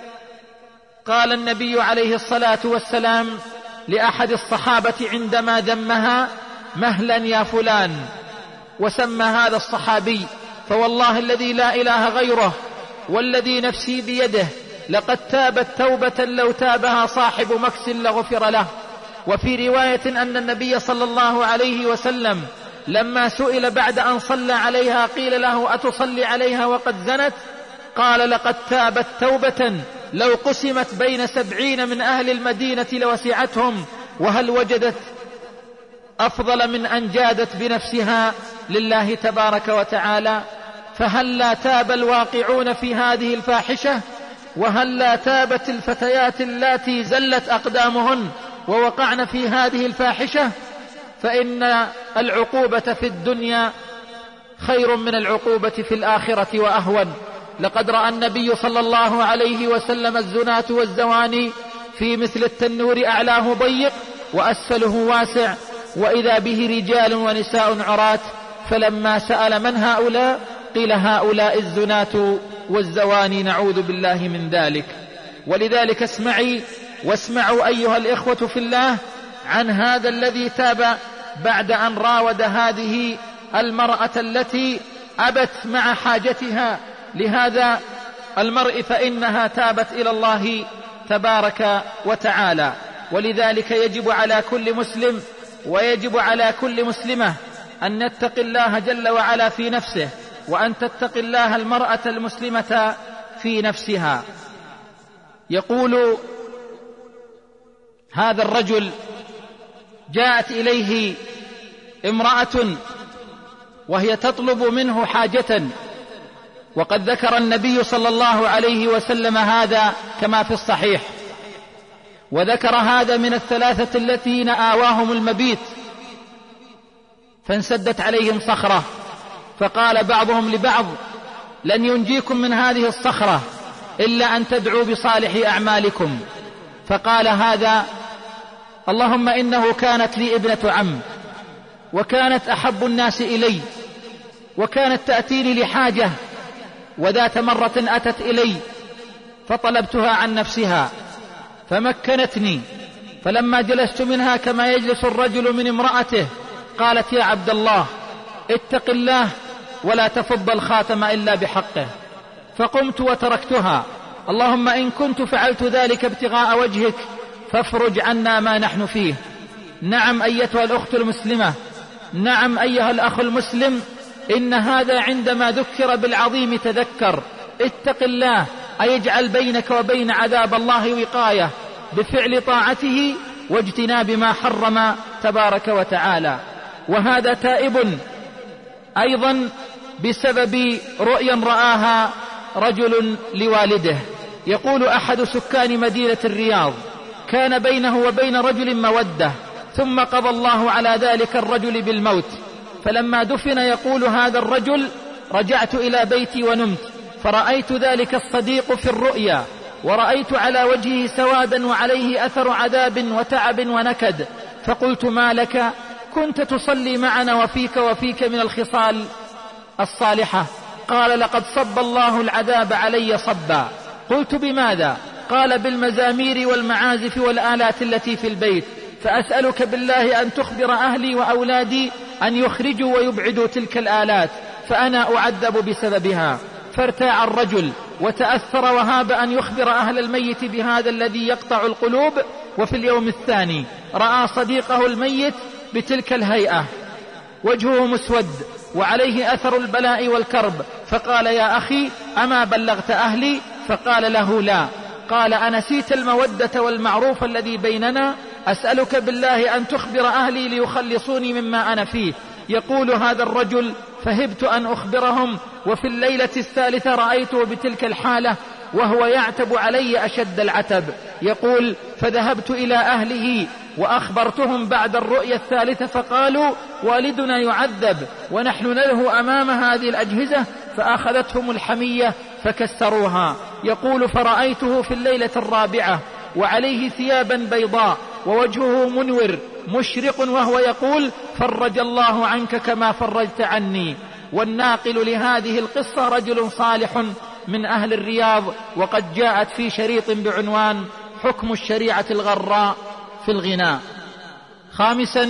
قال النبي عليه الصلاة والسلام لأحد الصحابة عندما ذمها: مهلا يا فلان. وسمى هذا الصحابي: فوالله الذي لا إله غيره والذي نفسي بيده لقد تابت توبة لو تابها صاحب مكس لغفر له. وفي رواية أن النبي صلى الله عليه وسلم لما سئل بعد أن صلى عليها قيل له: أتصلي عليها وقد زنت؟ قال: لقد تابت توبة لو قسمت بين سبعين من أهل المدينة لوسعتهم، وهل وجدت أفضل من أن جادت بنفسها لله تبارك وتعالى؟ فهل لا تاب الواقعون في هذه الفاحشة؟ وهل لا تابت الفتيات اللاتي زلت أقدامهن ووقعن في هذه الفاحشة؟ فإن العقوبة في الدنيا خير من العقوبة في الآخرة وأهون. لقد رأى النبي صلى الله عليه وسلم الزناة والزواني في مثل التنور أعلاه ضيق وأسفله واسع، وإذا به رجال ونساء عرات. فلما سأل: من هؤلاء؟ قيل: هؤلاء الزناة والزواني، نعوذ بالله من ذلك. ولذلك اسمعي واسمعوا أيها الإخوة في الله عن هذا الذي تاب بعد أن راود هذه المرأة التي أبت مع حاجتها لهذا المرء، فإنها تابت إلى الله تبارك وتعالى. ولذلك يجب على كل مسلم ويجب على كل مسلمة أن نتقي الله جل وعلا في نفسه، وأن تتقي الله المرأة المسلمة في نفسها. يقول هذا الرجل: جاءت إليه امرأة وهي تطلب منه حاجة، وقد ذكر النبي صلى الله عليه وسلم هذا كما في الصحيح، وذكر هذا من الثلاثة الذين آواهم المبيت فانسدت عليهم صخرة، فقال بعضهم لبعض: لن ينجيكم من هذه الصخرة إلا أن تدعوا بصالح أعمالكم. فقال هذا: اللهم إنه كانت لي ابنة عم، وكانت أحب الناس إلي، وكانت تأتيني لحاجة، وذات مرة أتت إلي فطلبتها عن نفسها فمكنتني، فلما جلست منها كما يجلس الرجل من امرأته قالت: يا عبد الله، اتق الله ولا تفض الخاتم إلا بحقه. فقمت وتركتها. اللهم إن كنت فعلت ذلك ابتغاء وجهك فافرج عنا ما نحن فيه. نعم أيتها الأخت المسلمة، نعم أيها الأخ المسلم، إن هذا عندما ذكر بالعظيم تذكر. اتق الله، أي اجعل بينك وبين عذاب الله وقاية بفعل طاعته واجتناب ما حرم تبارك وتعالى. وهذا تائب أيضا بسبب رؤيا رآها رجل لوالده. يقول أحد سكان مدينة الرياض: كان بينه وبين رجل مودة، ثم قضى الله على ذلك الرجل بالموت، فلما دفن يقول هذا الرجل: رجعت إلى بيتي ونمت، فرأيت ذلك الصديق في الرؤيا، ورأيت على وجهه سوادا وعليه أثر عذاب وتعب ونكد، فقلت: ما لك؟ كنت تصلي معنا وفيك وفيك من الخصال الصالحة. قال: لقد صب الله العذاب علي صبا. قلت: بماذا؟ قال: بالمزامير والمعازف والآلات التي في البيت، فأسألك بالله أن تخبر أهلي وأولادي أن يخرجوا ويبعدوا تلك الآلات، فأنا أعذب بسببها. فارتاع الرجل وتأثر وهاب أن يخبر أهل الميت بهذا الذي يقطع القلوب. وفي اليوم الثاني رأى صديقه الميت بتلك الهيئة، وجهه مسود وعليه أثر البلاء والكرب، فقال: يا أخي، أما بلغت أهلي؟ فقال له: لا. قال: أنسيت المودة والمعروف الذي بيننا؟ أسألك بالله أن تخبر أهلي ليخلصوني مما أنا فيه. يقول هذا الرجل: فهبت أن أخبرهم، وفي الليلة الثالثة رأيته بتلك الحالة وهو يعتب علي أشد العتب. يقول: فذهبت إلى أهله وأخبرتهم بعد الرؤيا الثالثة، فقالوا: والدنا يعذب ونحن نله أمام هذه الأجهزة، فأخذتهم الحمية فكسروها. يقول: فرأيته في الليلة الرابعة وعليه ثيابا بيضاء ووجهه منور مشرق، وهو يقول: فرج الله عنك كما فرجت عني. والناقل لهذه القصة رجل صالح من أهل الرياض، وقد جاءت في شريط بعنوان حكم الشريعة الغراء في الغناء. خامسا،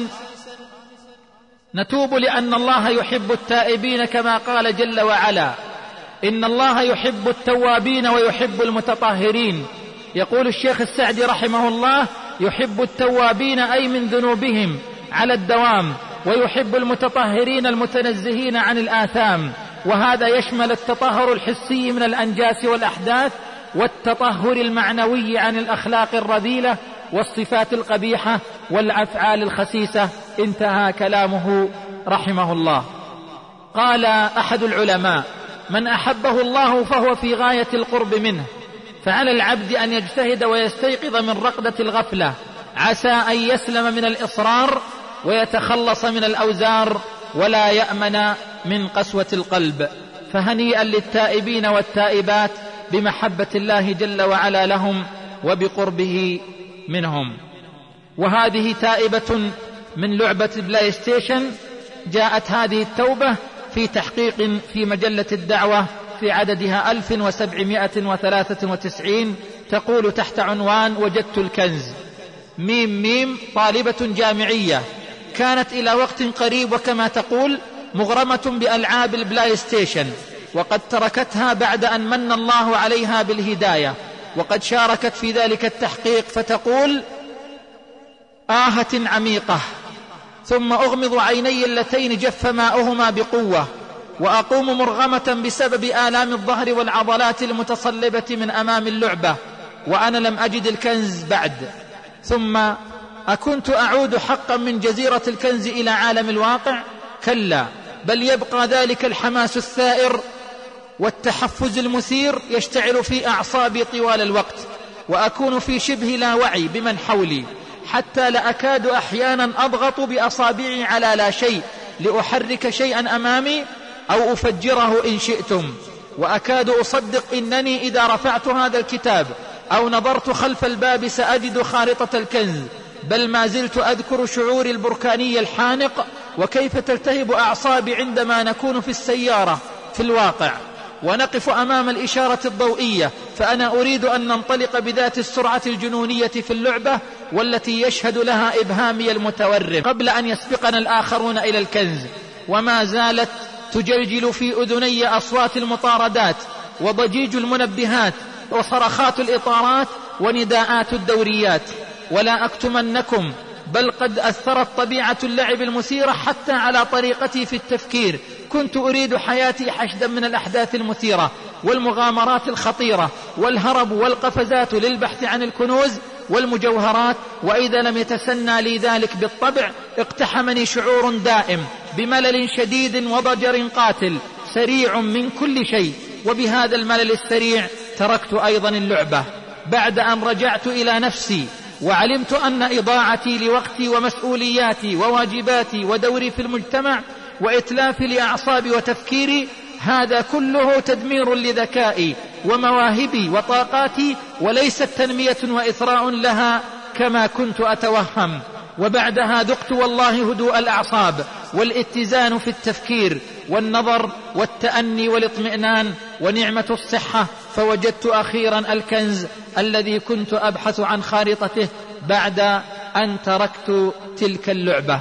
نتوب لأن الله يحب التائبين، كما قال جل وعلا: إن الله يحب التوابين ويحب المتطهرين. يقول الشيخ السعدي رحمه الله: يحب التوابين أي من ذنوبهم على الدوام، ويحب المتطهرين المتنزهين عن الآثام. وهذا يشمل التطهر الحسي من الأنجاس والأحداث، والتطهر المعنوي عن الأخلاق الرذيلة والصفات القبيحة والأفعال الخسيسة. انتهى كلامه رحمه الله. قال أحد العلماء: من أحبه الله فهو في غاية القرب منه، فعلى العبد أن يجتهد ويستيقظ من رقدة الغفلة، عسى أن يسلم من الإصرار ويتخلص من الأوزار، ولا يأمن من قسوة القلب. فهنيئا للتائبين والتائبات بمحبة الله جل وعلا لهم وبقربه منهم. وهذه تائبة من لعبة البلاي ستيشن. جاءت هذه التوبة في تحقيق في مجلة الدعوة في عددها ألف وسبعمائة وثلاثة وتسعين، تقول تحت عنوان: وجدت الكنز. ميم ميم طالبة جامعية كانت إلى وقت قريب وكما تقول مغرمة بألعاب البلاي ستيشن، وقد تركتها بعد أن من الله عليها بالهداية، وقد شاركت في ذلك التحقيق. فتقول: آهة عميقة، ثم أغمض عيني اللتين جف ماؤهما بقوة، وأقوم مرغمة بسبب آلام الظهر والعضلات المتصلبة من أمام اللعبة، وأنا لم أجد الكنز بعد. ثم أكنت أعود حقا من جزيرة الكنز إلى عالم الواقع؟ كلا، بل يبقى ذلك الحماس الثائر والتحفز المثير يشتعل في أعصابي طوال الوقت، وأكون في شبه لا وعي بمن حولي، حتى لأكاد أحيانا أضغط بأصابعي على لا شيء لأحرك شيئا أمامي أو أفجره إن شئتم، وأكاد أصدق إنني إذا رفعت هذا الكتاب أو نظرت خلف الباب سأجد خارطة الكنز. بل ما زلت أذكر شعوري البركاني الحانق، وكيف تلتهب أعصابي عندما نكون في السيارة في الواقع ونقف أمام الإشارة الضوئية، فأنا أريد أن ننطلق بذات السرعة الجنونية في اللعبة والتي يشهد لها إبهامي المتورم قبل أن يسبقنا الآخرون إلى الكنز. وما زالت تجلجل في أذني أصوات المطاردات وضجيج المنبهات وصرخات الإطارات ونداءات الدوريات. ولا أكتمنكم، بل قد أثرت طبيعة اللعب المثيرة حتى على طريقتي في التفكير. كنت أريد حياتي حشدا من الأحداث المثيرة والمغامرات الخطيرة والهرب والقفزات للبحث عن الكنوز والمجوهرات، وإذا لم يتسنى لي ذلك بالطبع اقتحمني شعور دائم بملل شديد وضجر قاتل سريع من كل شيء، وبهذا الملل السريع تركت أيضا اللعبة بعد أن رجعت إلى نفسي وعلمت أن إضاعتي لوقتي ومسؤولياتي وواجباتي ودوري في المجتمع وإتلافي لأعصابي وتفكيري هذا كله تدمير لذكائي ومواهبي وطاقاتي، وليست تنمية وإثراء لها كما كنت أتوهم. وبعدها ذقت والله هدوء الأعصاب والاتزان في التفكير والنظر والتأني والاطمئنان ونعمة الصحة، فوجدت أخيرا الكنز الذي كنت أبحث عن خارطته بعد أن تركت تلك اللعبة.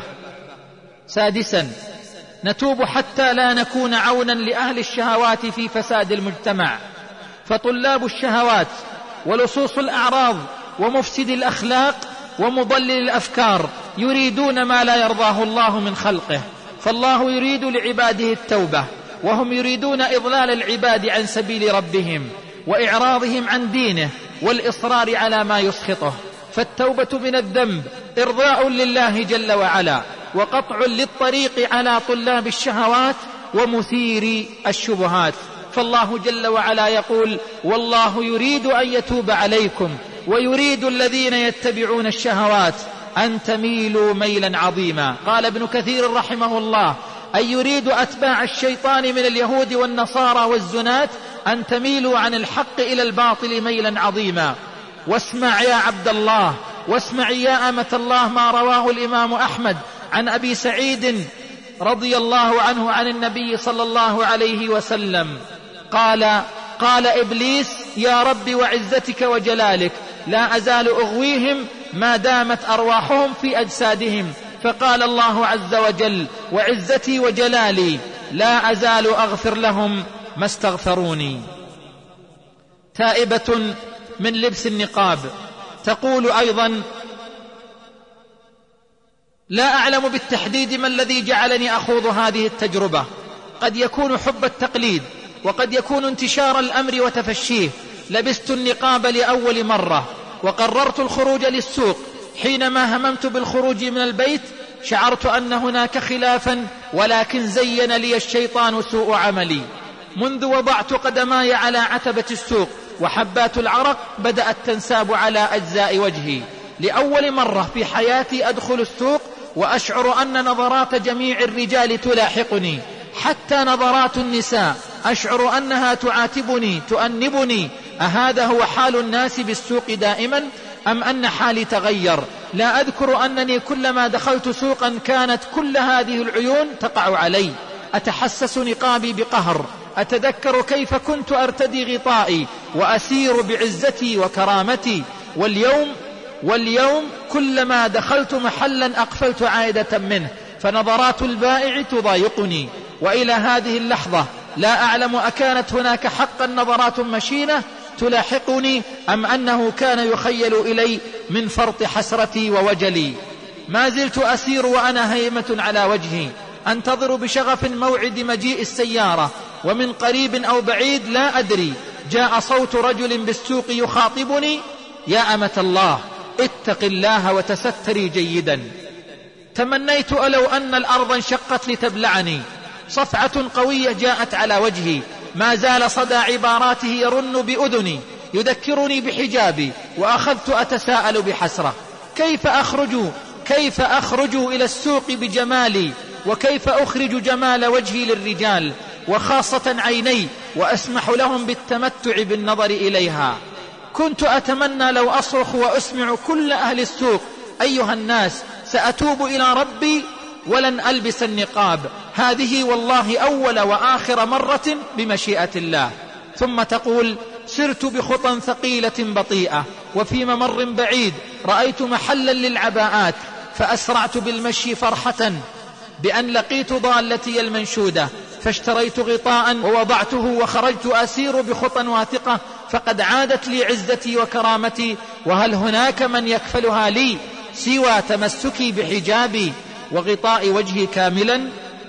سادسا، نتوب حتى لا نكون عونا لأهل الشهوات في فساد المجتمع، فطلاب الشهوات ولصوص الأعراض ومفسد الأخلاق ومضلل الأفكار يريدون ما لا يرضاه الله من خلقه، فالله يريد لعباده التوبة وهم يريدون إضلال العباد عن سبيل ربهم وإعراضهم عن دينه والإصرار على ما يسخطه. فالتوبة من الذنب إرضاء لله جل وعلا وقطع للطريق على طلاب الشهوات ومثير الشبهات، فالله جل وعلا يقول: والله يريد أن يتوب عليكم ويريد الذين يتبعون الشهوات أن تميلوا ميلا عظيما. قال ابن كثير رحمه الله: أي يريد أتباع الشيطان من اليهود والنصارى والزنات أن تميلوا عن الحق إلى الباطل ميلا عظيما. واسمع يا عبد الله، واسمع يا أمة الله ما رواه الإمام أحمد عن أبي سعيد رضي الله عنه عن النبي صلى الله عليه وسلم قال: قال إبليس: يا رب وعزتك وجلالك لا أزال أغويهم ما دامت أرواحهم في أجسادهم. فقال الله عز وجل: وعزتي وجلالي لا أزال أغفر لهم ما استغفروني. تائبة من لبس النقاب تقول أيضا: لا أعلم بالتحديد ما الذي جعلني أخوض هذه التجربة، قد يكون حب التقليد وقد يكون انتشار الأمر وتفشيه. لبست النقاب لأول مرة وقررت الخروج للسوق. حينما هممت بالخروج من البيت شعرت أن هناك خلافا، ولكن زين لي الشيطان سوء عملي. منذ وضعت قدماي على عتبة السوق وحبات العرق بدأت تنساب على أجزاء وجهي. لأول مرة في حياتي أدخل السوق وأشعر أن نظرات جميع الرجال تلاحقني، حتى نظرات النساء أشعر أنها تعاتبني تؤنبني. أهذا هو حال الناس بالسوق دائما أم أن حالي تغير؟ لا أذكر أنني كلما دخلت سوقا كانت كل هذه العيون تقع علي. أتحسس نقابي بقهر، أتذكر كيف كنت أرتدي غطائي وأسير بعزتي وكرامتي. واليوم واليوم كلما دخلت محلا أقفلت عائدة منه، فنظرات البائع تضايقني. وإلى هذه اللحظة لا أعلم أكانت هناك حقا نظرات مشينة تلاحقني أم أنه كان يخيل إلي من فرط حسرتي ووجلي. ما زلت أسير وأنا هيمة على وجهي، أنتظر بشغف موعد مجيء السيارة، ومن قريب أو بعيد لا أدري جاء صوت رجل بالسوق يخاطبني: يا أمة الله اتق الله وتستري جيدا. تمنيت ألو أن الأرض انشقت لتبلعني. صفعة قوية جاءت على وجهي، ما زال صدى عباراته يرن بأذني يذكرني بحجابي، وأخذت أتساءل بحسرة: كيف أخرج كيف أخرج إلى السوق بجمالي، وكيف أخرج جمال وجهي للرجال وخاصة عيني وأسمح لهم بالتمتع بالنظر إليها؟ كنت أتمنى لو أصرخ وأسمع كل أهل السوق: أيها الناس سأتوب إلى ربي ولن ألبس النقاب، هذه والله أول وآخر مرة بمشيئة الله. ثم تقول: سرت بخطى ثقيلة بطيئة، وفي ممر بعيد رأيت محلا للعباءات، فأسرعت بالمشي فرحة بأن لقيت ضالتي المنشودة، فاشتريت غطاء ووضعته وخرجت أسير بخطى واثقة، فقد عادت لي عزتي وكرامتي، وهل هناك من يكفلها لي سوى تمسكي بحجابي وغطاء وجهي كاملا؟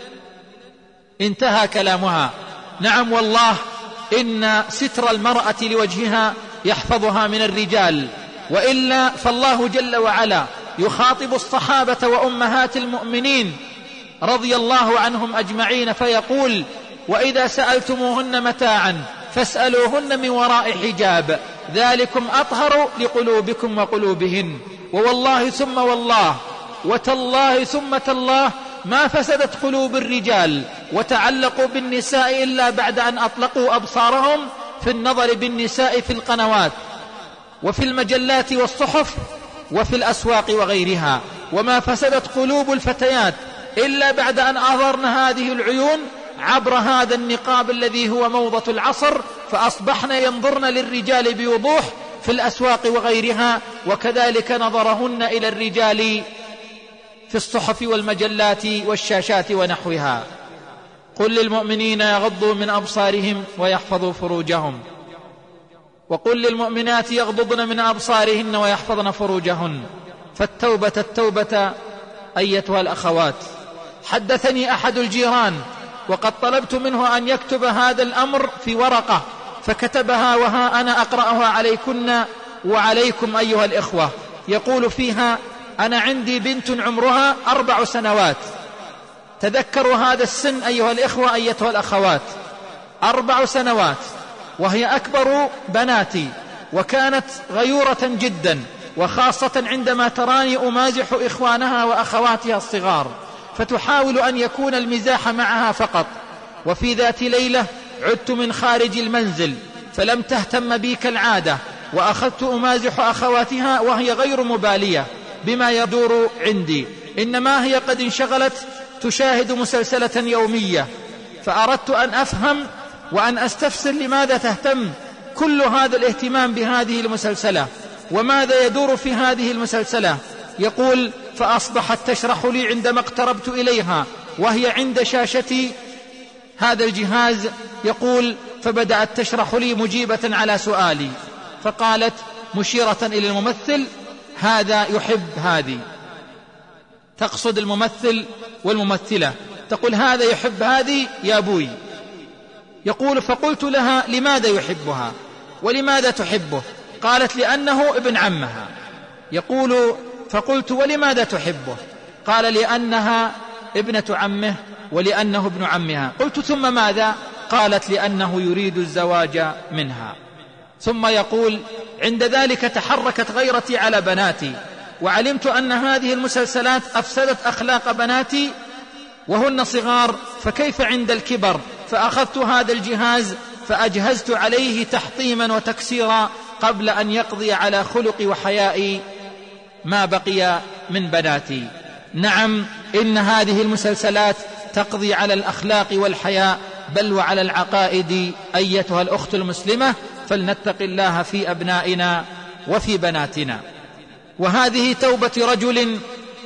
انتهى كلامها. نعم والله إن ستر المرأة لوجهها يحفظها من الرجال، وإلا فالله جل وعلا يخاطب الصحابة وأمهات المؤمنين رضي الله عنهم أجمعين فيقول: وإذا سألتموهن متاعا فاسألوهن من وراء حجاب ذلكم أطهر لقلوبكم وقلوبهن. ووالله ثم والله وتالله ثم تالله ما فسدت قلوب الرجال وتعلقوا بالنساء إلا بعد أن أطلقوا أبصارهم في النظر بالنساء في القنوات وفي المجلات والصحف وفي الأسواق وغيرها، وما فسدت قلوب الفتيات إلا بعد أن أظهرن هذه العيون عبر هذا النقاب الذي هو موضة العصر، فأصبحن ينظرن للرجال بوضوح في الأسواق وغيرها، وكذلك نظرهن إلى الرجال في الصحف والمجلات والشاشات ونحوها. قل للمؤمنين يغضوا من أبصارهم ويحفظوا فروجهم، وقل للمؤمنات يغضضن من أبصارهن ويحفظن فروجهن. فالتوبة التوبة أيتها الأخوات. حدثني أحد الجيران وقد طلبت منه أن يكتب هذا الأمر في ورقة، فكتبها وها أنا أقرأها عليكن وعليكم أيها الإخوة. يقول فيها: أنا عندي بنت عمرها أربع سنوات، تذكروا هذا السن أيها الإخوة أيتها الأخوات، أربع سنوات، وهي أكبر بناتي، وكانت غيورة جدا، وخاصة عندما تراني أمازح إخوانها وأخواتها الصغار، فتحاول أن يكون المزاح معها فقط. وفي ذات ليلة عدت من خارج المنزل فلم تهتم بي كالعادة، وأخذت أمازح أخواتها وهي غير مبالية بما يدور عندي، إنما هي قد انشغلت تشاهد مسلسلة يومية. فأردت أن أفهم وأن أستفسر لماذا تهتم كل هذا الاهتمام بهذه المسلسلة، وماذا يدور في هذه المسلسلة. يقول: فأصبحت تشرح لي عندما اقتربت إليها وهي عند شاشة هذا الجهاز. يقول: فبدأت تشرح لي مجيبة على سؤالي، فقالت مشيرة إلى الممثل: هذا يحب هذه، تقصد الممثل والممثلة، تقول هذا يحب هذه يا أبوي. يقول: فقلت لها: لماذا يحبها ولماذا تحبه؟ قالت: لأنه ابن عمها. يقول: فقلت: ولماذا تحبه؟ قال: لأنها ابنة عمه ولأنه ابن عمها. قلت: ثم ماذا؟ قالت: لأنه يريد الزواج منها. ثم يقول: عند ذلك تحركت غيرتي على بناتي، وعلمت أن هذه المسلسلات أفسدت أخلاق بناتي وهن صغار، فكيف عند الكبر؟ فأخذت هذا الجهاز فأجهزت عليه تحطيما وتكسيرا قبل أن يقضي على خلق وحياء ما بقي من بناتي. نعم، إن هذه المسلسلات تقضي على الأخلاق والحياء، بل وعلى العقائد أيتها الأخت المسلمة، فلنتق الله في أبنائنا وفي بناتنا. وهذه توبة رجل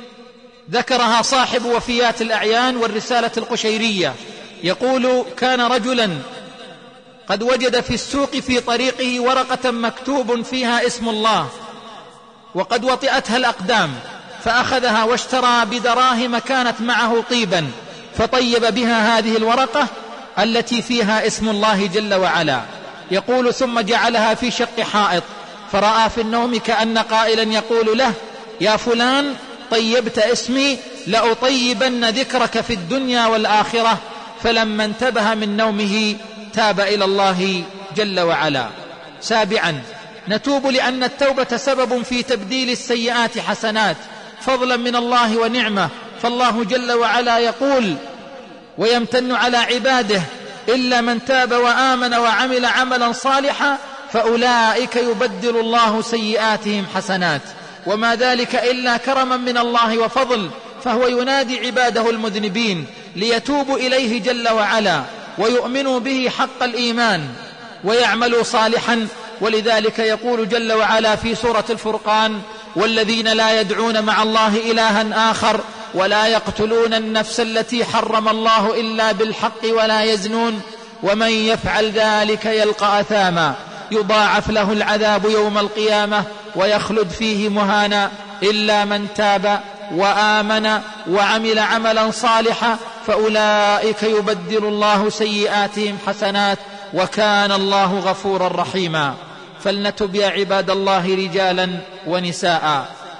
ذكرها صاحب وفيات الأعيان والرسالة القشيرية. يقول: كان رجلا قد وجد في السوق في طريقه ورقة مكتوب فيها اسم الله، وقد وطئتها الأقدام، فأخذها واشترى بدراهم كانت معه طيبا، فطيب بها هذه الورقة التي فيها اسم الله جل وعلا. يقول: ثم جعلها في شق حائط، فرأى في النوم كأن قائلا يقول له: يا فلان، طيبت اسمي، لأطيبن ذكرك في الدنيا والآخرة. فلما انتبه من نومه تاب إلى الله جل وعلا. سابعا، نتوب لأن التوبة سبب في تبديل السيئات حسنات فضلا من الله ونعمة. فالله جل وعلا يقول: ويمتن على عباده إلا من تاب وآمن وعمل عملا صالحا فأولئك يبدل الله سيئاتهم حسنات. وما ذلك إلا كرما من الله وفضل، فهو ينادي عباده المذنبين ليتوبوا إليه جل وعلا ويؤمنوا به حق الإيمان ويعملوا صالحا. ولذلك يقول جل وعلا في سورة الفرقان: والذين لا يدعون مع الله إلها آخر ولا يقتلون النفس التي حرم الله إلا بالحق ولا يزنون ومن يفعل ذلك يلقى أثاما يضاعف له العذاب يوم القيامة ويخلد فيه مهانا إلا من تاب وآمن وعمل عملا صالحا فأولئك يبدل الله سيئاتهم حسنات وكان الله غفورا رحيما. فلنتب يا عباد الله رجالا ونساء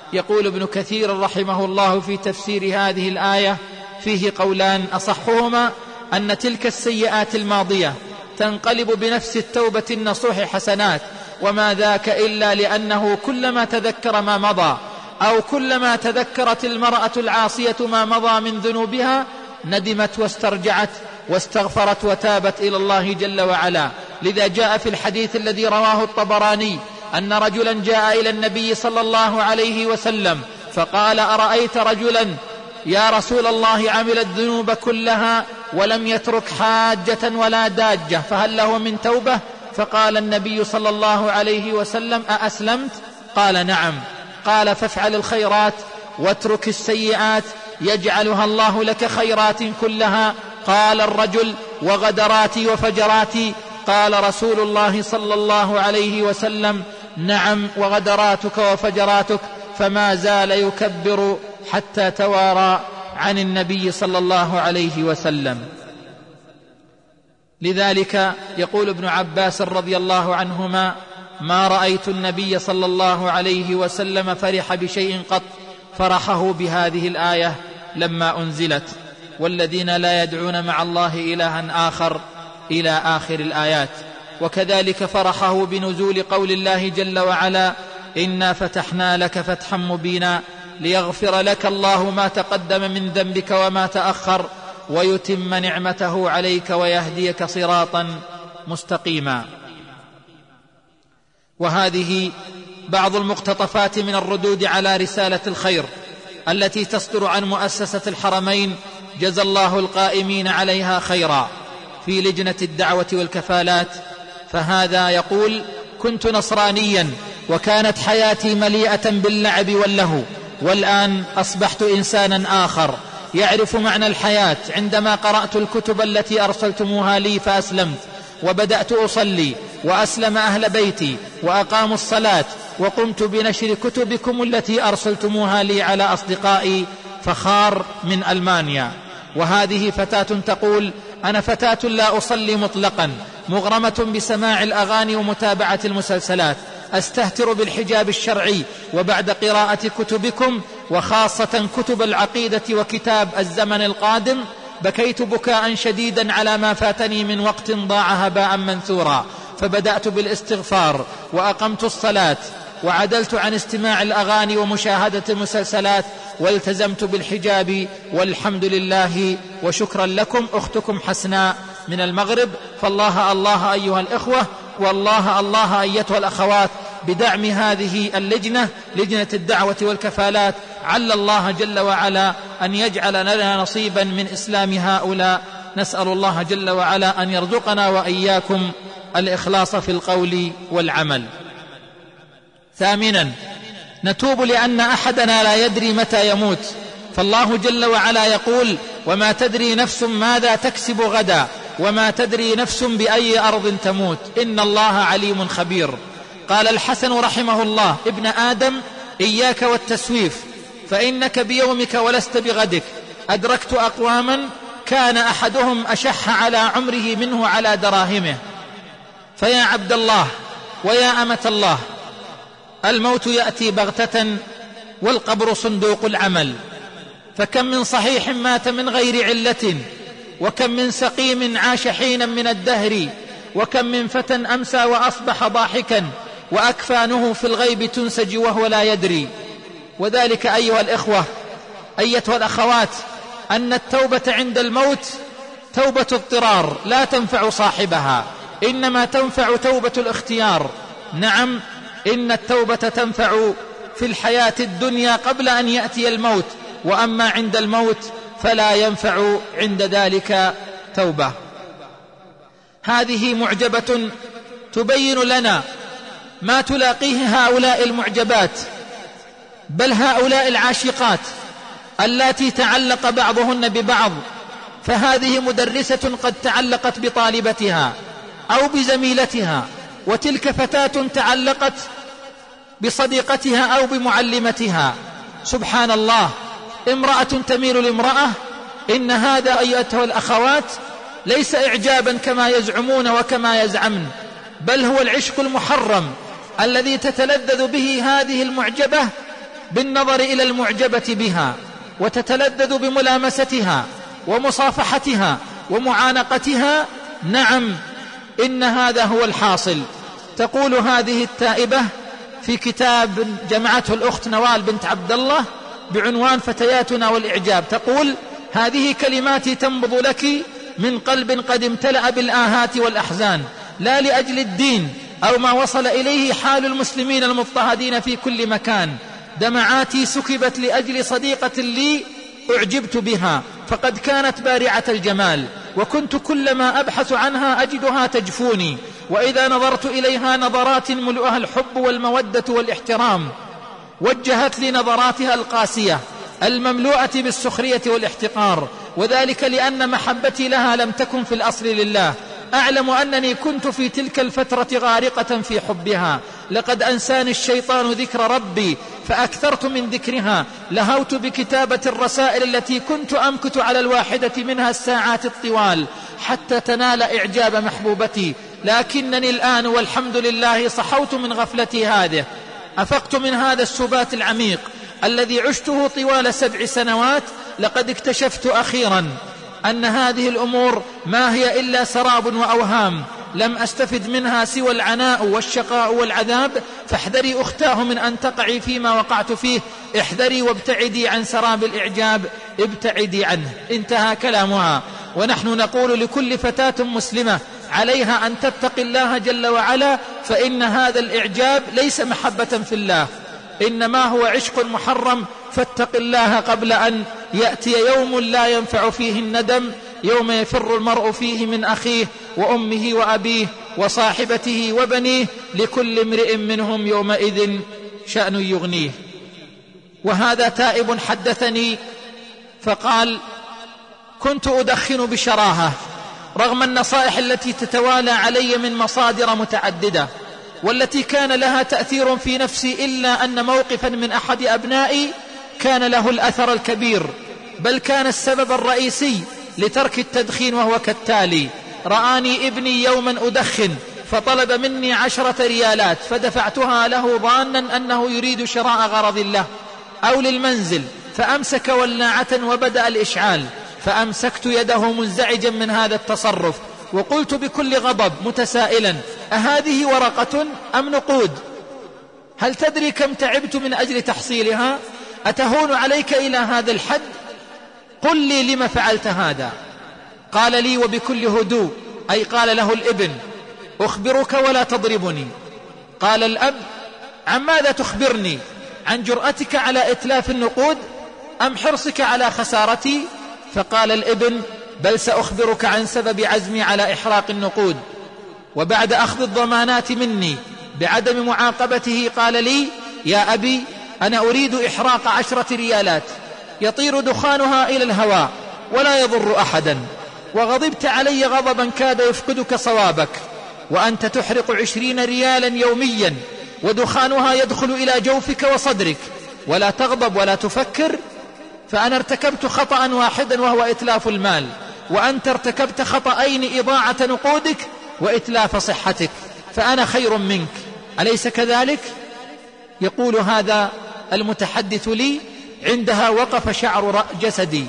يقول ابن كثير رحمه الله في تفسير هذه الآية فيه قولان، أصحهما أن تلك السيئات الماضية تنقلب بنفس التوبة النصوح حسنات، وما ذاك إلا لأنه كلما تذكر ما مضى أو كلما تذكرت المرأة العاصية ما مضى من ذنوبها ندمت واسترجعت واستغفرت وتابت إلى الله جل وعلا. لذا جاء في الحديث الذي رواه الطبراني أن رجلا جاء إلى النبي صلى الله عليه وسلم فقال: أرأيت رجلا يا رسول الله عمل الذنوب كلها ولم يترك حاجة ولا داجة، فهل له من توبة؟ فقال النبي صلى الله عليه وسلم: أأسلمت؟ قال: نعم. قال: فافعل الخيرات واترك السيئات يجعلها الله لك خيرات كلها. قال الرجل: وغدراتي وفجراتي؟ قال رسول الله صلى الله عليه وسلم: نعم، وغدراتك وفجراتك. فما زال يكبر حتى توارى عن النبي صلى الله عليه وسلم. لذلك يقول ابن عباس رضي الله عنهما: ما رأيت النبي صلى الله عليه وسلم فرح بشيء قط فرحه بهذه الآية لما أنزلت: والذين لا يدعون مع الله إلها آخر إلى آخر الآيات. وكذلك فرحه بنزول قول الله جل وعلا: إنا فتحنا لك فتحا مبينا ليغفر لك الله ما تقدم من ذنبك وما تأخر ويتم نعمته عليك ويهديك صراطا مستقيما. وهذه بعض المقتطفات من الردود على رسالة الخير التي تصدر عن مؤسسة الحرمين جزى الله القائمين عليها خيرا في لجنة الدعوة والكفالات. فهذا يقول: كنت نصرانيا وكانت حياتي مليئة باللعب واللهو، والآن أصبحت إنسانا آخر يعرف معنى الحياة عندما قرأت الكتب التي أرسلتموها لي فأسلمت، وبدأت أصلي وأسلم أهل بيتي وأقاموا الصلاة، وقمت بنشر كتبكم التي أرسلتموها لي على أصدقائي. فخار من ألمانيا. وهذه فتاة تقول: أنا فتاة لا أصلي مطلقا، مغرمة بسماع الأغاني ومتابعة المسلسلات، أستهتر بالحجاب الشرعي، وبعد قراءة كتبكم وخاصة كتب العقيدة وكتاب الزمن القادم بكيت بكاء شديدا على ما فاتني من وقت ضاع هباء منثورا، فبدأت بالاستغفار وأقمت الصلاة وعدلت عن استماع الأغاني ومشاهدة المسلسلات والتزمت بالحجاب، والحمد لله وشكرا لكم. أختكم حسناء من المغرب. فالله الله أيها الإخوة، والله الله أيتها الأخوات بدعم هذه اللجنة، لجنة الدعوة والكفالات. عل الله جل وعلا أن يجعل لنا نصيبا من إسلام هؤلاء. نسأل الله جل وعلا أن يرزقنا وإياكم الإخلاص في القول والعمل. ثامنا، نتوب لأن أحدنا لا يدري متى يموت، فالله جل وعلا يقول: وما تدري نفس ماذا تكسب غدا وما تدري نفس بأي أرض تموت إن الله عليم خبير. قال الحسن رحمه الله: ابن آدم، إياك والتسويف، فإنك بيومك ولست بغدك. أدركت أقواما كان أحدهم أشح على عمره منه على دراهمه. فيا عبد الله ويا أمة الله، الموت يأتي بغتة والقبر صندوق العمل. فكم من صحيح مات من غير علة، وكم من سقيم عاش حينا من الدهر، وكم من فتى أمسى وأصبح ضاحكا وأكفانه في الغيب تنسج وهو لا يدري. وذلك أيها الإخوة أيتها الأخوات أن التوبة عند الموت توبة اضطرار لا تنفع صاحبها، إنما تنفع توبة الاختيار. نعم، إن التوبة تنفع في الحياة الدنيا قبل أن يأتي الموت، وأما عند الموت فلا ينفع عند ذلك توبة. هذه معجبة تبين لنا ما تلاقيه هؤلاء المعجبات، بل هؤلاء العاشقات اللاتي تعلق بعضهن ببعض. فهذه مدرسة قد تعلقت بطالبتها أو بزميلتها، وتلك فتاة تعلقت بصديقتها أو بمعلمتها. سبحان الله، امرأة تميل لامرأة. إن هذا أيتها الأخوات ليس إعجابا كما يزعمون وكما يزعمن، بل هو العشق المحرم الذي تتلذذ به هذه المعجبة بالنظر إلى المعجبة بها وتتلذذ بملامستها ومصافحتها ومعانقتها، نعم إن هذا هو الحاصل. تقول هذه التائبة في كتاب جمعته الأخت نوال بنت عبد الله بعنوان فتياتنا والإعجاب، تقول: هذه كلماتي تنبض لك من قلب قد امتلأ بالآهات والأحزان، لا لأجل الدين أو ما وصل إليه حال المسلمين المضطهدين في كل مكان. دمعاتي سكبت لأجل صديقة لي أعجبت بها، فقد كانت بارعة الجمال، وكنت كلما أبحث عنها أجدها تجفوني، وإذا نظرت إليها نظرات ملؤها الحب والمودة والاحترام، وجهت لي نظراتها القاسية المملوءة بالسخرية والاحتقار، وذلك لأن محبتي لها لم تكن في الأصل لله. أعلم أنني كنت في تلك الفترة غارقة في حبها، لقد أنساني الشيطان ذكر ربي فأكثرت من ذكرها، لهوت بكتابة الرسائل التي كنت أمكث على الواحدة منها الساعات الطوال حتى تنال إعجاب محبوبتي، لكنني الآن والحمد لله صحوت من غفلتي هذه، أفقت من هذا السبات العميق الذي عشته طوال سبع سنوات. لقد اكتشفت أخيرا أن هذه الأمور ما هي إلا سراب وأوهام لم أستفد منها سوى العناء والشقاء والعذاب، فاحذري أختاه من أن تقعي فيما وقعت فيه، احذري وابتعدي عن سراب الإعجاب، ابتعدي عنه. انتهى كلامها. ونحن نقول لكل فتاة مسلمة عليها أن تتقي الله جل وعلا، فإن هذا الإعجاب ليس محبة في الله، إنما هو عشق محرم، فاتق الله قبل أن يأتي يوم لا ينفع فيه الندم، يوم يفر المرء فيه من أخيه وأمه وأبيه وصاحبته وبنيه، لكل امرئ منهم يومئذ شأن يغنيه. وهذا تائب حدثني فقال: كنت أدخن بشراهة رغم النصائح التي تتوالى علي من مصادر متعددة، والتي كان لها تأثير في نفسي، إلا أن موقفا من أحد أبنائي كان له الأثر الكبير، بل كان السبب الرئيسي لترك التدخين، وهو كالتالي: رآني ابني يوما أدخن فطلب مني عشرة ريالات فدفعتها له ظانا أنه يريد شراء غرض له أو للمنزل، فأمسك ولاعة وبدأ الإشعال، فأمسكت يده منزعجا من هذا التصرف، وقلت بكل غضب متسائلا: أهذه ورقة أم نقود؟ هل تدري كم تعبت من أجل تحصيلها؟ أتهون عليك إلى هذا الحد؟ قل لي لما فعلت هذا. قال لي وبكل هدوء، أي قال له الابن: أخبرك ولا تضربني. قال الأب: عن ماذا تخبرني؟ عن جرأتك على إتلاف النقود أم حرصك على خسارتي؟ فقال الابن: بل سأخبرك عن سبب عزمي على إحراق النقود. وبعد أخذ الضمانات مني بعدم معاقبته قال لي: يا أبي، أنا أريد إحراق عشرة ريالات يطير دخانها إلى الهواء ولا يضر أحدا، وغضبت علي غضبا كاد يفقدك صوابك، وأنت تحرق عشرين ريالا يوميا ودخانها يدخل إلى جوفك وصدرك ولا تغضب ولا تفكر. فأنا ارتكبت خطأ واحدا وهو إتلاف المال، وأنت ارتكبت خطأين: إضاعة نقودك وإتلاف صحتك، فأنا خير منك، أليس كذلك؟ يقول هذا المتحدث لي: عندها وقف شعر جسدي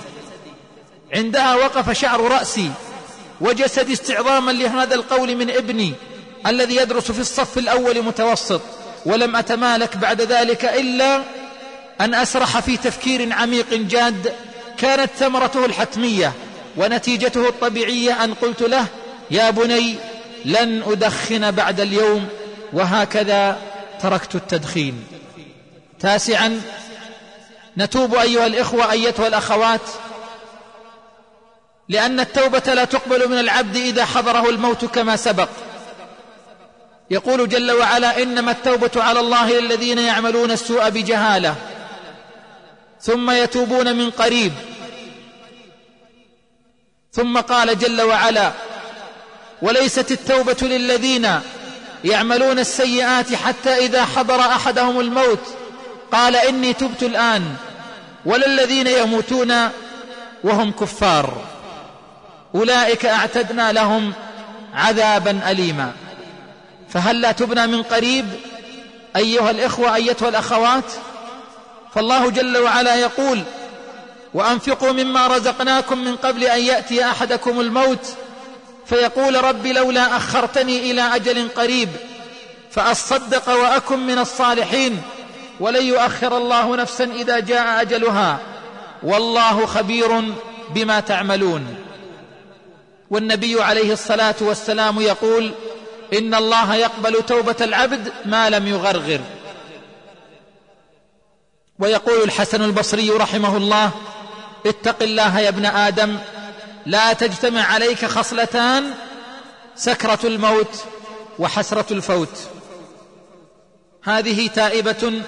عندها وقف شعر رأسي وجسدي استعظاما لهذا القول من ابني الذي يدرس في الصف الأول متوسط، ولم أتمالك بعد ذلك إلا أن أسرح في تفكير عميق جاد، كانت ثمرته الحتمية ونتيجته الطبيعية أن قلت له: يا بني، لن أدخن بعد اليوم، وهكذا تركت التدخين. تاسعا، نتوب أيها الإخوة أيتها الأخوات، لأن التوبة لا تقبل من العبد إذا حضره الموت كما سبق. يقول جل وعلا: إنما التوبة على الله للذين يعملون السوء بجهالة ثم يتوبون من قريب. ثم قال جل وعلا: وليست التوبة للذين يعملون السيئات حتى إذا حضر أحدهم الموت قال إني تبت الآن، ولا الذين يموتون وهم كفار، أولئك أعتدنا لهم عذابا أليما. فهل لا تبنى من قريب أيها الإخوة أيتها الأخوات؟ فالله جل وعلا يقول: وأنفقوا مما رزقناكم من قبل أن يأتي أحدكم الموت فيقول رب لولا أخرتني إلى أجل قريب فأصدق وأكن من الصالحين ولن يؤخر الله نفسا إذا جاء أجلها والله خبير بما تعملون. والنبي عليه الصلاة والسلام يقول: إن الله يقبل توبة العبد ما لم يغرغر. ويقول الحسن البصري رحمه الله: اتق الله يا ابن آدم لا تجتمع عليك خصلتان سكرة الموت وحسرة الفوت. هذه تائبة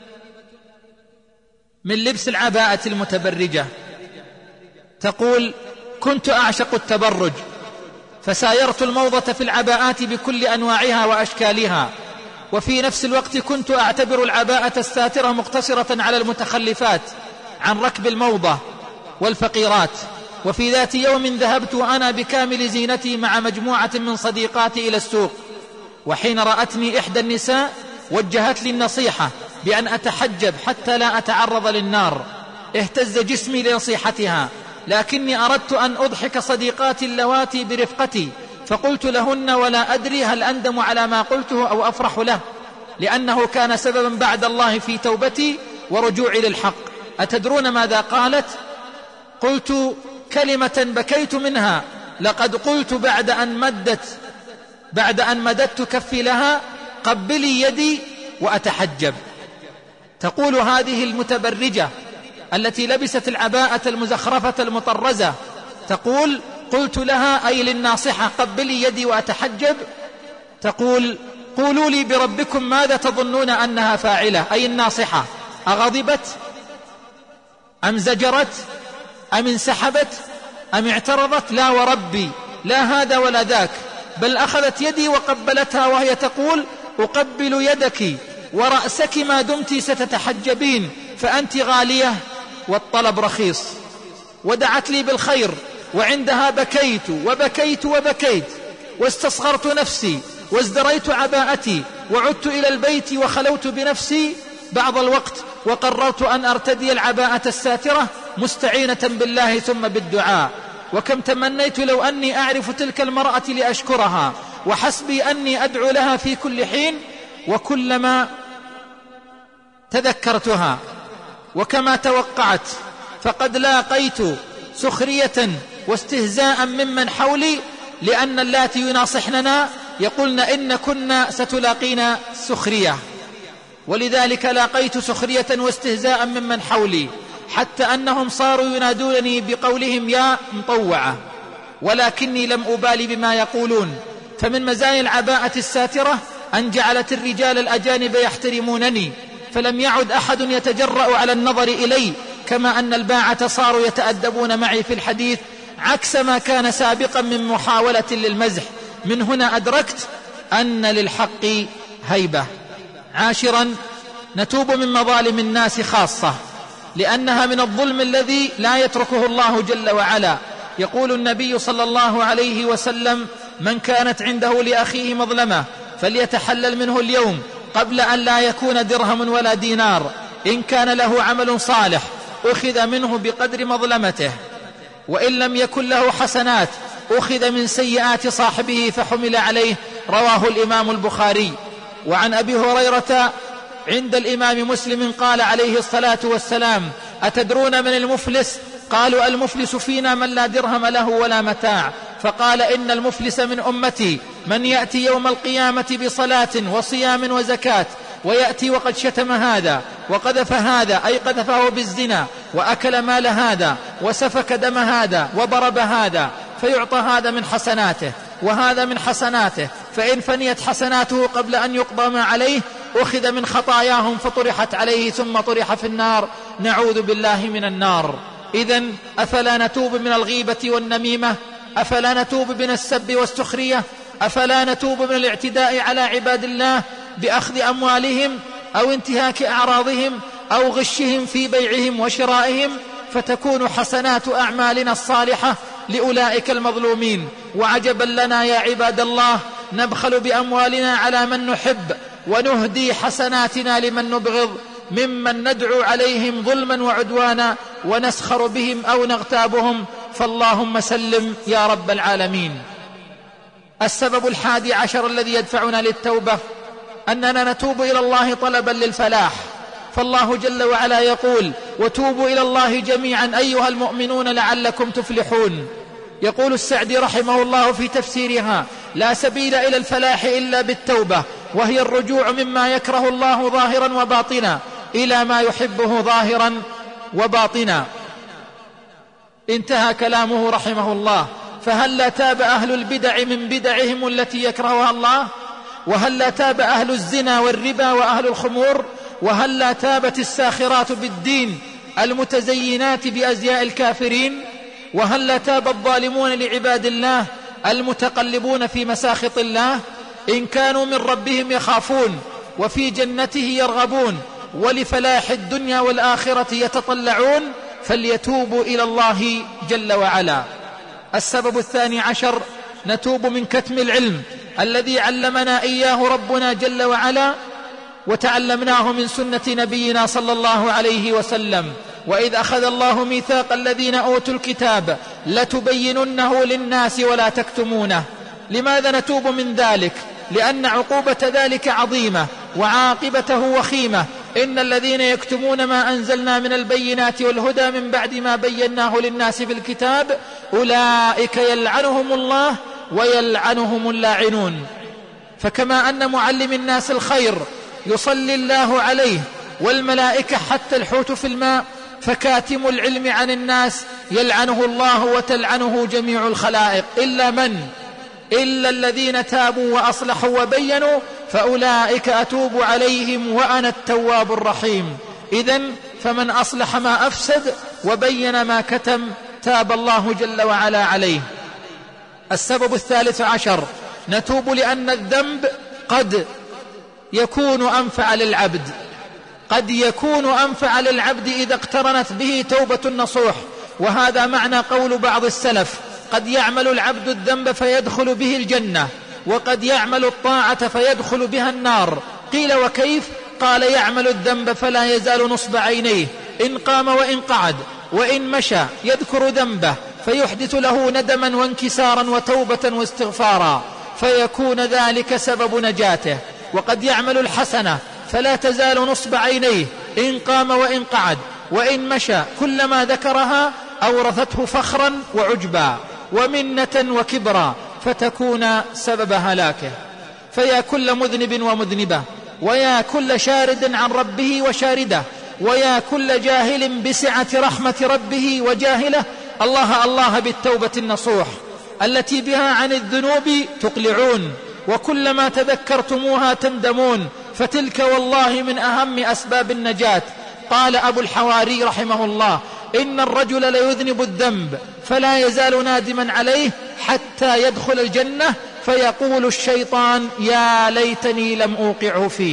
من لبس العباءة المتبرجة، تقول: كنت أعشق التبرج فسايرت الموضة في العباءات بكل أنواعها وأشكالها، وفي نفس الوقت كنت أعتبر العباءة الساترة مقتصرة على المتخلفات عن ركب الموضة والفقيرات. وفي ذات يوم ذهبت وأنا بكامل زينتي مع مجموعة من صديقاتي إلى السوق، وحين رأتني إحدى النساء وجهت لي النصيحة بأن أتحجب حتى لا أتعرض للنار. اهتز جسمي لنصيحتها، لكني أردت أن أضحك صديقاتي اللواتي برفقتي، فقلت لهن ولا أدري هل أندم على ما قلته أو أفرح له، لأنه كان سببا بعد الله في توبتي ورجوعي للحق. أتدرون ماذا قالت؟ قلت كلمة بكيت منها: لقد قلت بعد أن مدت بعد أن مددت كفي لها: قبلي يدي وأتحجب. تقول هذه المتبرجة التي لبست العباءة المزخرفة المطرزة، تقول: قلت لها أي للناصحة: قبلي يدي وأتحجب. تقول: قولوا لي بربكم ماذا تظنون أنها فاعلة، أي الناصحة، أغضبت أم زجرت أم انسحبت أم اعترضت؟ لا وربي، لا هذا ولا ذاك، بل أخذت يدي وقبلتها وهي تقول: أقبل يدك ورأسك ما دمت ستتحجبين، فأنت غالية والطلب رخيص. ودعت لي بالخير، وعندها بكيت وبكيت وبكيت، واستصغرت نفسي وازدريت عباءتي، وعدت إلى البيت وخلوت بنفسي بعض الوقت، وقررت أن أرتدي العباءة الساترة مستعينة بالله ثم بالدعاء. وكم تمنيت لو أني أعرف تلك المرأة لأشكرها، وحسبي أني أدعو لها في كل حين، وكلما تذكرتها وكما توقعت فقد لاقيت سخرية واستهزاء ممن حولي، لأن اللاتي يناصحننا يقولن إن كنا ستلاقينا سخرية، ولذلك لاقيت سخرية واستهزاء ممن حولي، حتى أنهم صاروا ينادونني بقولهم يا مطوعة، ولكني لم أبالي بما يقولون. فمن مزايا العباءة الساترة أن جعلت الرجال الأجانب يحترمونني، فلم يعد أحد يتجرأ على النظر إلي، كما أن الباعة صاروا يتأدبون معي في الحديث عكس ما كان سابقا من محاولة للمزح. من هنا أدركت أن للحق هيبة. عاشرا، نتوب من مظالم الناس خاصة، لأنها من الظلم الذي لا يتركه الله جل وعلا. يقول النبي صلى الله عليه وسلم: من كانت عنده لأخيه مظلمة فليتحلل منه اليوم قبل أن لا يكون درهم ولا دينار. إن كان له عمل صالح أخذ منه بقدر مظلمته، وإن لم يكن له حسنات أخذ من سيئات صاحبه فحمل عليه. رواه الإمام البخاري. وعن أبي هريرة عند الإمام مسلم قال عليه الصلاة والسلام: أتدرون من المفلس؟ قالوا: المفلس فينا من لا درهم له ولا متاع. فقال: إن المفلس من أمتي من يأتي يوم القيامة بصلاة وصيام وزكاة، ويأتي وقد شتم هذا وقذف هذا، أي قذفه بالزنا، وأكل مال هذا وسفك دم هذا وضرب هذا، فيعطى هذا من حسناته وهذا من حسناته، فإن فنيت حسناته قبل أن يقضى ما عليه أخذ من خطاياهم فطرحت عليه ثم طرح في النار. نعوذ بالله من النار. إذن أفلا نتوب من الغيبة والنميمة؟ أفلا نتوب من السب والسخرية؟ أفلا نتوب من الاعتداء على عباد الله بأخذ أموالهم أو انتهاك أعراضهم أو غشهم في بيعهم وشرائهم، فتكون حسنات أعمالنا الصالحة لأولئك المظلومين. وعجبا لنا يا عباد الله، نبخل بأموالنا على من نحب ونهدي حسناتنا لمن نبغض. ممن ندعو عليهم ظلما وعدوانا ونسخر بهم أو نغتابهم، فاللهم سلم يا رب العالمين. السبب الحادي عشر الذي يدفعنا للتوبة أننا نتوب إلى الله طلبا للفلاح، فالله جل وعلا يقول: وتوبوا إلى الله جميعا أيها المؤمنون لعلكم تفلحون. يقول السعدي رحمه الله في تفسيرها: لا سبيل إلى الفلاح إلا بالتوبة، وهي الرجوع مما يكره الله ظاهرا وباطنا إلى ما يحبه ظاهرا وباطنا. انتهى كلامه رحمه الله. فهل تاب أهل البدع من بدعهم التي يكرهها الله؟ وهل تاب أهل الزنا والربا وأهل الخمور؟ وهل تابت الساخرات بالدين المتزينات بأزياء الكافرين؟ وهل تاب الظالمون لعباد الله المتقلبون في مساخط الله؟ إن كانوا من ربهم يخافون وفي جنته يرغبون ولفلاح الدنيا والآخرة يتطلعون فليتوبوا إلى الله جل وعلا. السبب الثاني عشر: نتوب من كتم العلم الذي علمنا إياه ربنا جل وعلا وتعلمناه من سنة نبينا صلى الله عليه وسلم. وإذ أخذ الله ميثاق الذين أوتوا الكتاب لتبيننه للناس ولا تكتمونه. لماذا نتوب من ذلك؟ لأن عقوبة ذلك عظيمة وعاقبته وخيمة. إن الذين يكتمون ما أنزلنا من البينات والهدى من بعد ما بيناه للناس في الكتاب أولئك يلعنهم الله ويلعنهم اللاعنون. فكما أن معلم الناس الخير يصلي الله عليه والملائكة حتى الحوت في الماء، فكاتم العلم عن الناس يلعنه الله وتلعنه جميع الخلائق إلا من؟ إلا الذين تابوا وأصلحوا وبينوا فأولئك أتوب عليهم وأنا التواب الرحيم. إذن فمن أصلح ما أفسد وبين ما كتم تاب الله جل وعلا عليه. السبب الثالث عشر: نتوب لأن الذنب قد يكون أنفع للعبد قد يكون أنفع للعبد إذا اقترنت به توبة نصوح. وهذا معنى قول بعض السلف: قد يعمل العبد الذنب فيدخل به الجنة، وقد يعمل الطاعة فيدخل بها النار. قيل: وكيف؟ قال: يعمل الذنب فلا يزال نصب عينيه إن قام وإن قعد وإن مشى يذكر ذنبه فيحدث له ندما وانكسارا وتوبة واستغفارا فيكون ذلك سبب نجاته. وقد يعمل الحسنة فلا تزال نصب عينيه إن قام وإن قعد وإن مشى، كلما ذكرها أورثته فخرا وعجبا ومنة وكبرا فتكون سبب هلاكه. فيا كل مذنب ومذنبة، ويا كل شارد عن ربه وشارده، ويا كل جاهل بسعة رحمة ربه وجاهله، الله الله بالتوبة النصوح التي بها عن الذنوب تقلعون، وكلما تذكرتموها تندمون، فتلك والله من أهم أسباب النجاة. قال أبو الحواري رحمه الله: إن الرجل ليذنب الذنب فلا يزال نادما عليه حتى يدخل الجنة فيقول الشيطان: يا ليتني لم أوقعه فيه.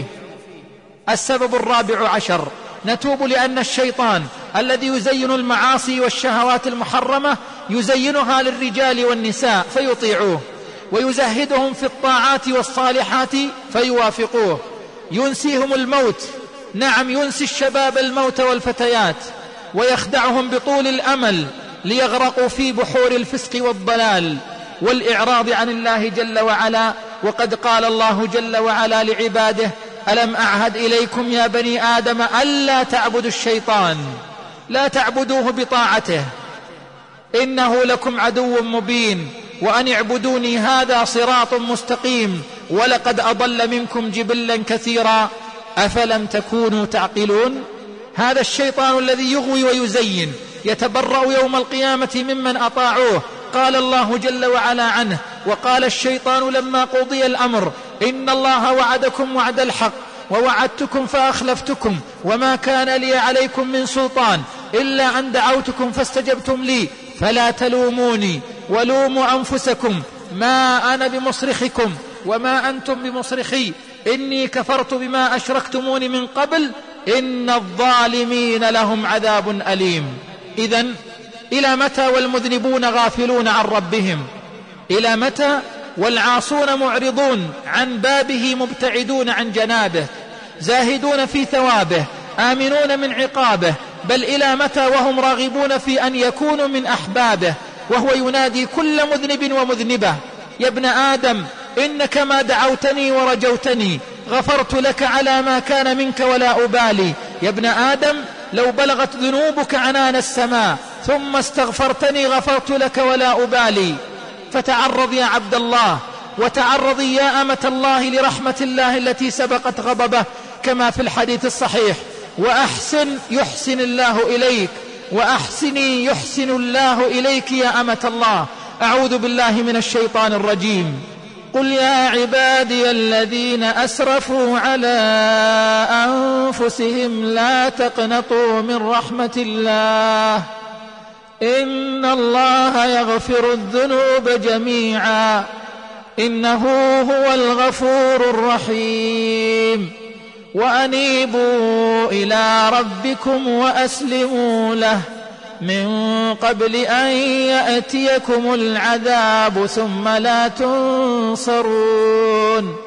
السبب الرابع عشر: نتوب لأن الشيطان الذي يزين المعاصي والشهوات المحرمة يزينها للرجال والنساء فيطيعوه، ويزهدهم في الطاعات والصالحات فيوافقوه، ينسيهم الموت، نعم ينسي الشباب الموت والفتيات، ويخدعهم بطول الأمل ليغرقوا في بحور الفسق والضلال والإعراض عن الله جل وعلا. وقد قال الله جل وعلا لعباده: ألم أعهد إليكم يا بني آدم ألا تعبدوا الشيطان، لا تعبدوه بطاعته، إنه لكم عدو مبين، وأن اعبدوني هذا صراط مستقيم، ولقد أضل منكم جبلا كثيرا أفلم تكونوا تعقلون. هذا الشيطان الذي يغوي ويزين يتبرأ يوم القيامة ممن أطاعوه. قال الله جل وعلا عنه: وقال الشيطان لما قضي الأمر إن الله وعدكم وعد الحق ووعدتكم فأخلفتكم وما كان لي عليكم من سلطان إلا أن دعوتكم فاستجبتم لي فلا تلوموني ولوموا أنفسكم ما أنا بمصرخكم وما أنتم بمصرخي إني كفرت بما أشركتمون من قبل إن الظالمين لهم عذاب أليم. إذن إلى متى والمذنبون غافلون عن ربهم؟ إلى متى والعاصون معرضون عن بابه مبتعدون عن جنابه، زاهدون في ثوابه آمنون من عقابه، بل إلى متى وهم راغبون في أن يكونوا من أحبابه، وهو ينادي كل مذنب ومذنبة: يا ابن آدم إنك ما دعوتني ورجوتني غفرت لك على ما كان منك ولا أبالي. يا ابن آدم لو بلغت ذنوبك عنان السماء ثم استغفرتني غفرت لك ولا أبالي. فتعرض يا عبد الله، وتعرضي يا أمة الله لرحمة الله التي سبقت غضبه كما في الحديث الصحيح: وأحسن يحسن الله إليك، وأحسني يحسن الله إليك يا أمة الله. أعوذ بالله من الشيطان الرجيم. قل يا عبادي الذين أسرفوا على أنفسهم لا تقنطوا من رحمة الله إن الله يغفر الذنوب جميعا إنه هو الغفور الرحيم. وأنيبوا إلى ربكم وأسلموا له من قبل أن يأتيكم العذاب ثم لا تنصرون.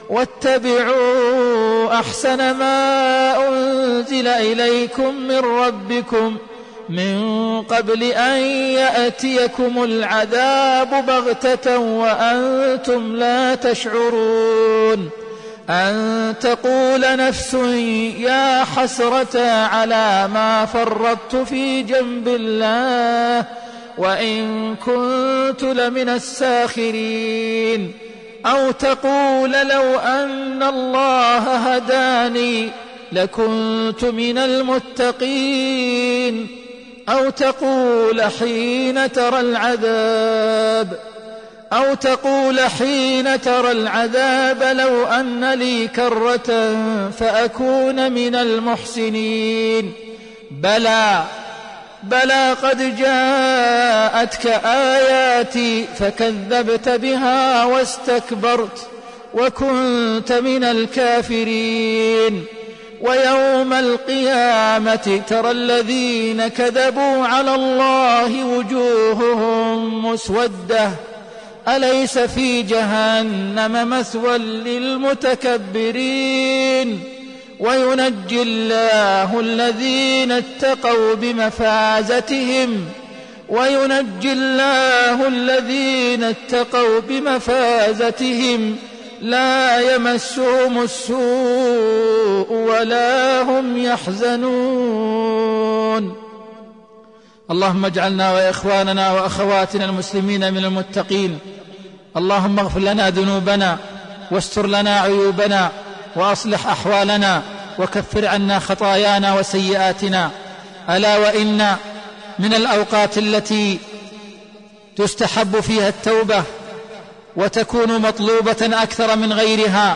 واتبعوا أحسن ما أنزل إليكم من ربكم من قبل أن يأتيكم العذاب بغتة وأنتم لا تشعرون. أن تقول نفس يا حسرة على ما فرطت في جنب الله وإن كنت لمن الساخرين. أو تقول لو أن الله هداني لكنت من المتقين. أو تقول حين ترى العذاب أو تقول حين ترى العذاب لو أن لي كرة فأكون من المحسنين. بلى بلى قد جاءتك آياتي فكذبت بها واستكبرت وكنت من الكافرين. ويوم القيامة ترى الذين كذبوا على الله وجوههم مسودة أليس في جهنم مثوى للمتكبرين. وينجي الله الذين اتقوا بمفازتهم وينجي الله الذين اتقوا بمفازتهم لا يمسهم السوء ولا هم يحزنون. اللهم اجعلنا وإخواننا وأخواتنا المسلمين من المتقين. اللهم اغفر لنا ذنوبنا واستر لنا عيوبنا وأصلح أحوالنا وكفر عنا خطايانا وسيئاتنا. ألا وإن من الأوقات التي تستحب فيها التوبة وتكون مطلوبة أكثر من غيرها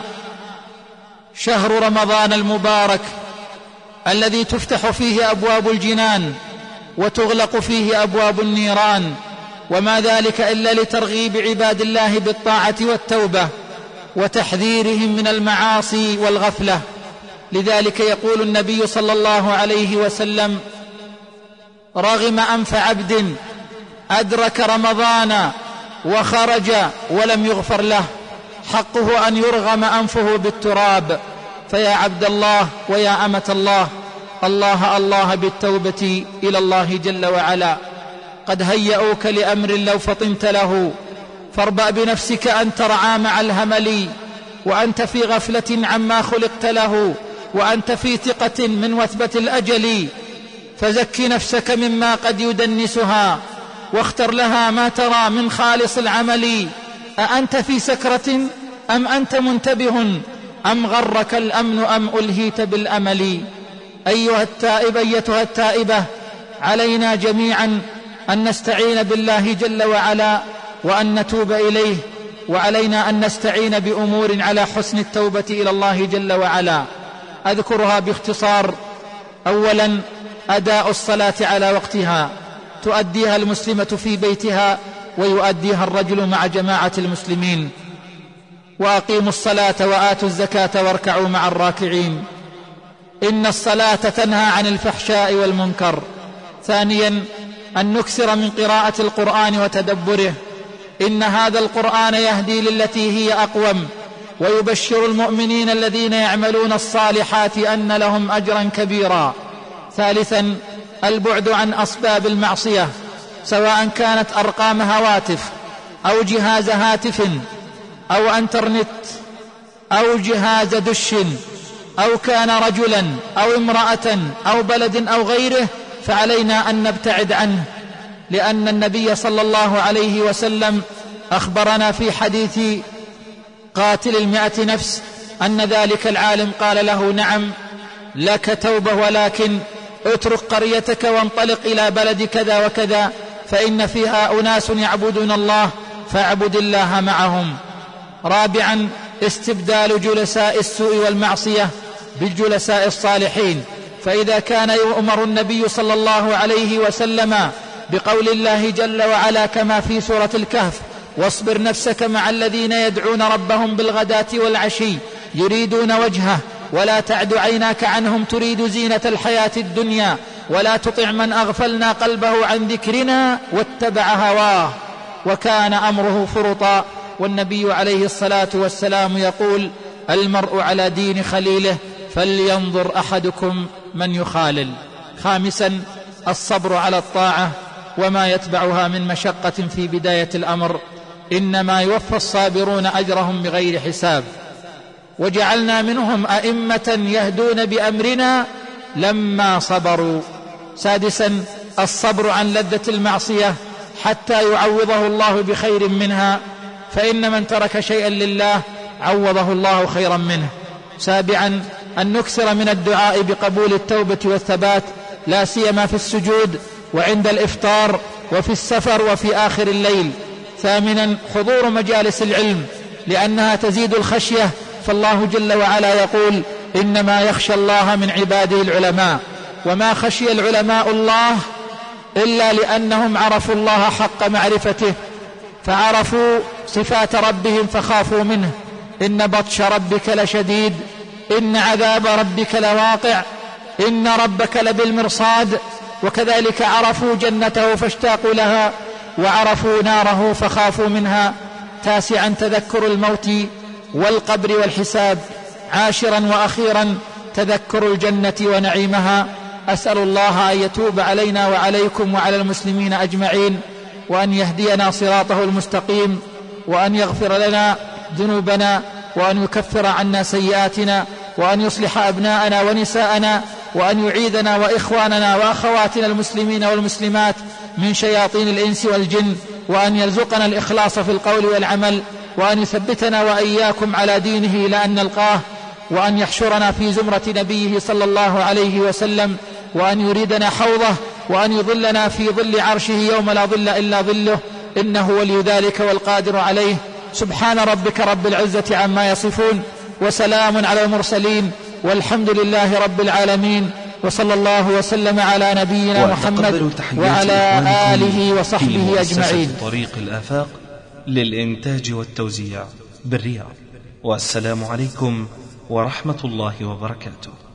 شهر رمضان المبارك الذي تفتح فيه أبواب الجنان وتغلق فيه أبواب النيران، وما ذلك إلا لترغيب عباد الله بالطاعة والتوبة وتحذيرهم من المعاصي والغفلة. لذلك يقول النبي صلى الله عليه وسلم: رغم أنف عبد أدرك رمضان وخرج ولم يغفر له، حقه أن يرغم أنفه بالتراب. فيا عبد الله ويا أمة الله، الله الله بالتوبة إلى الله جل وعلا. قد هيئوك لأمر لو فطنت له، فاربأ بنفسك أن ترعى مع الهمل وأنت في غفلة عما خلقت له، وأنت في ثقة من وثبة الأجل. فزك نفسك مما قد يدنسها واختر لها ما ترى من خالص العمل. أأنت في سكرة أم أنت منتبه أم غرك الأمن أم ألهيت بالأمل. أيها التائب أيتها التائبة، علينا جميعا أن نستعين بالله جل وعلا وأن نتوب إليه، وعلينا أن نستعين بأمور على حسن التوبة إلى الله جل وعلا. أذكرها باختصار. أولا، أداء الصلاة على وقتها، تؤديها المسلمة في بيتها ويؤديها الرجل مع جماعة المسلمين. وأقيموا الصلاة وآتوا الزكاة واركعوا مع الراكعين، إن الصلاة تنهى عن الفحشاء والمنكر. ثانيا، أن نكثر من قراءة القرآن وتدبره، إن هذا القرآن يهدي للتي هي أقوم ويبشر المؤمنين الذين يعملون الصالحات أن لهم أجرا كبيرا. ثالثا البعد عن أسباب المعصية، سواء كانت أرقام هواتف أو جهاز هاتف أو انترنت أو جهاز دش أو كان رجلا أو امرأة أو بلد أو غيره، فعلينا أن نبتعد عنه، لأن النبي صلى الله عليه وسلم أخبرنا في حديث قاتل المئة نفس أن ذلك العالم قال له: نعم لك توبة، ولكن اترك قريتك وانطلق إلى بلد كذا وكذا فإن فيها أناس يعبدون الله فاعبد الله معهم. رابعا استبدال جلساء السوء والمعصية بالجلساء الصالحين، فإذا كان يؤمر النبي صلى الله عليه وسلم بقول الله جل وعلا كما في سورة الكهف: واصبر نفسك مع الذين يدعون ربهم بالغداة والعشي يريدون وجهه ولا تعد عيناك عنهم تريد زينة الحياة الدنيا ولا تطع من أغفلنا قلبه عن ذكرنا واتبع هواه وكان أمره فرطا. والنبي عليه الصلاة والسلام يقول: المرء على دين خليله فلينظر أحدكم من يخالل. خامسا الصبر على الطاعة وما يتبعها من مشقة في بداية الأمر، إنما يوفى الصابرون أجرهم بغير حساب، وجعلنا منهم أئمة يهدون بأمرنا لما صبروا. سادسا الصبر عن لذة المعصية حتى يعوضه الله بخير منها، فإن من ترك شيئا لله عوضه الله خيرا منه. سابعا أن نكثر من الدعاء بقبول التوبة والثبات، لا سيما في السجود وعند الإفطار وفي السفر وفي آخر الليل. ثامنا حضور مجالس العلم لأنها تزيد الخشية، فالله جل وعلا يقول: إنما يخشى الله من عباده العلماء، وما خشي العلماء الله إلا لأنهم عرفوا الله حق معرفته، فعرفوا صفات ربهم فخافوا منه. إن بطش ربك لشديد، إن عذاب ربك لواقع، إن ربك لبالمرصاد. وكذلك عرفوا جنته فاشتاقوا لها، وعرفوا ناره فخافوا منها. تاسعا تذكر الموت والقبر والحساب. عاشرا وأخيرا تذكر الجنة ونعيمها. أسأل الله أن يتوب علينا وعليكم وعلى المسلمين أجمعين، وأن يهدينا صراطه المستقيم، وأن يغفر لنا ذنوبنا، وأن يكفر عنا سيئاتنا، وأن يصلح أبناءنا ونساءنا، وأن يعيذنا وإخواننا وأخواتنا المسلمين والمسلمات من شياطين الإنس والجن، وأن يرزقنا الإخلاص في القول والعمل، وأن يثبتنا وإياكم على دينه إلى أن نلقاه، وأن يحشرنا في زمرة نبيه صلى الله عليه وسلم، وأن يريدنا حوضه، وأن يظلنا في ظل عرشه يوم لا ظل إلا ظله، إنه ولي ذلك والقادر عليه. سبحان ربك رب العزة عما يصفون، وسلام على المرسلين، والحمد لله رب العالمين، وصلى الله وسلم على نبينا محمد وعلى آله وصحبه أجمعين. طريق الآفاق للإنتاج والتوزيع بالرياض. والسلام عليكم ورحمة الله وبركاته.